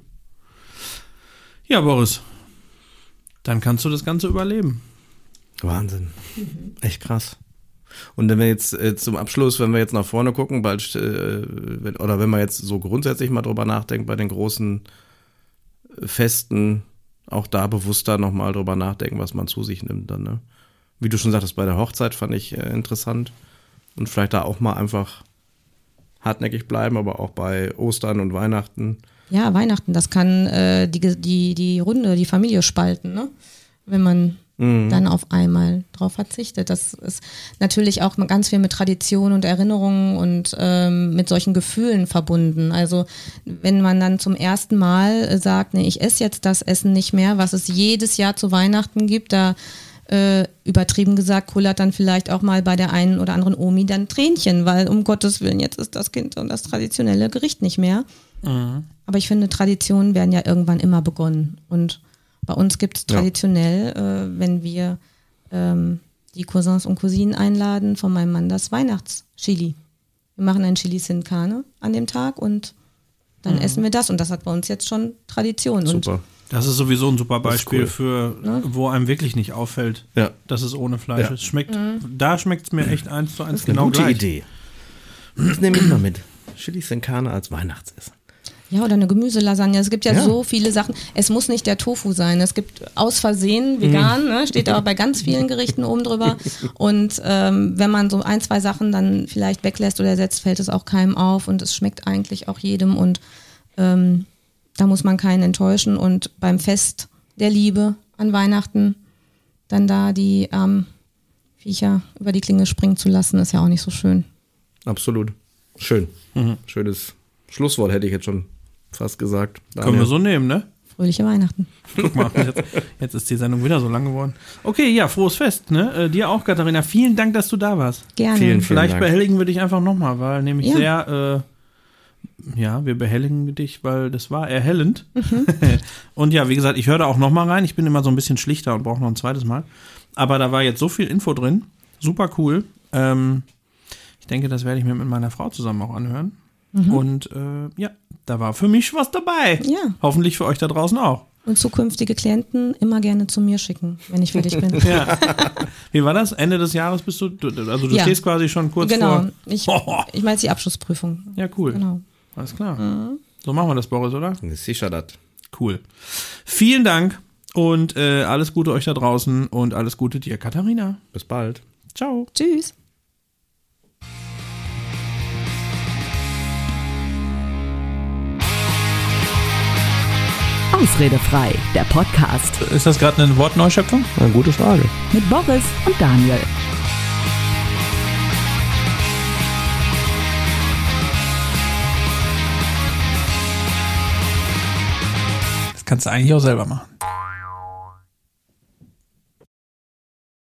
Ja, Boris, dann kannst du das Ganze überleben. Wahnsinn. Mhm. Echt krass. Und wenn wir jetzt äh, zum Abschluss, wenn wir jetzt nach vorne gucken, bald, äh, wenn, oder wenn man jetzt so grundsätzlich mal drüber nachdenkt bei den großen Festen, auch da bewusster nochmal drüber nachdenken, was man zu sich nimmt dann, ne? Wie du schon sagtest, bei der Hochzeit fand ich äh, interessant und vielleicht da auch mal einfach hartnäckig bleiben, aber auch bei Ostern und Weihnachten. Ja, Weihnachten, das kann äh, die, die, die Runde, die Familie spalten, ne? Wenn man mhm. dann auf einmal drauf verzichtet. Das ist natürlich auch ganz viel mit Tradition und Erinnerungen und ähm, mit solchen Gefühlen verbunden. Also wenn man dann zum ersten Mal sagt, nee, ich esse jetzt das Essen nicht mehr, was es jedes Jahr zu Weihnachten gibt, da äh, übertrieben gesagt, kullert dann vielleicht auch mal bei der einen oder anderen Omi dann Tränchen, weil um Gottes Willen, jetzt ist das Kind und das traditionelle Gericht nicht mehr. Mhm. Aber ich finde, Traditionen werden ja irgendwann immer begonnen. Und bei uns gibt es traditionell, ja. äh, wenn wir ähm, die Cousins und Cousinen einladen, von meinem Mann das Weihnachtschili. Wir machen ein Chili sin Carne an dem Tag und dann mhm. essen wir das. Und das hat bei uns jetzt schon Tradition. Super. Und das ist sowieso ein super Beispiel cool. für, ne? wo einem wirklich nicht auffällt, ja. dass es ohne Fleisch ja. ist. Schmeckt, mhm. Da schmeckt es mir echt eins zu eins Das ist eine genau gute gleich. Idee. Das nehme ich mal mit. Chili sin Carne als Weihnachtsessen. ja, oder eine Gemüselasagne. Es gibt ja, Ja. so viele Sachen. Es muss nicht der Tofu sein. Es gibt aus Versehen vegan, ne? Steht da auch bei ganz vielen Gerichten oben drüber. Und ähm, wenn man so ein, zwei Sachen dann vielleicht weglässt oder ersetzt, fällt es auch keinem auf und es schmeckt eigentlich auch jedem und ähm, da muss man keinen enttäuschen. Und beim Fest der Liebe an Weihnachten dann da die ähm, Viecher über die Klinge springen zu lassen, ist ja auch nicht so schön. Absolut. Schön. Mhm. Schönes Schlusswort hätte ich jetzt schon fast gesagt. Können Daniel. wir so nehmen, ne? Fröhliche Weihnachten. Guck mal, jetzt, jetzt ist die Sendung wieder so lang geworden. Okay, ja, frohes Fest, ne? Äh, dir auch, Katharina. Vielen Dank, dass du da warst. Gerne. Vielen, vielen Vielleicht Dank. behelligen wir dich einfach nochmal, weil nämlich Ja. sehr, äh, ja, wir behelligen dich, weil das war erhellend. Mhm. Und ja, wie gesagt, ich höre da auch nochmal rein. Ich bin immer so ein bisschen schlichter und brauche noch ein zweites Mal. Aber da war jetzt so viel Info drin. Super cool. Ähm, ich denke, das werde ich mir mit meiner Frau zusammen auch anhören. Mhm. Und äh, ja, da war für mich was dabei. Ja. Hoffentlich für euch da draußen auch. Und zukünftige Klienten immer gerne zu mir schicken, wenn ich fertig bin. Ja. Wie war das? Ende des Jahres bist du, du also du Ja. stehst quasi schon kurz Genau. vor. Ich, Oh. ich meine jetzt die Abschlussprüfung. Ja, cool. Genau. Alles klar. Mhm. So machen wir das, Boris, oder? Sicher das. Cool. Vielen Dank und äh, alles Gute euch da draußen und alles Gute dir, Katharina. Bis bald. Ciao. Tschüss. Ausredefrei, der Podcast Ist das gerade eine Wortneuschöpfung? Eine gute Frage. mit Boris und Daniel. Das kannst du eigentlich auch selber machen.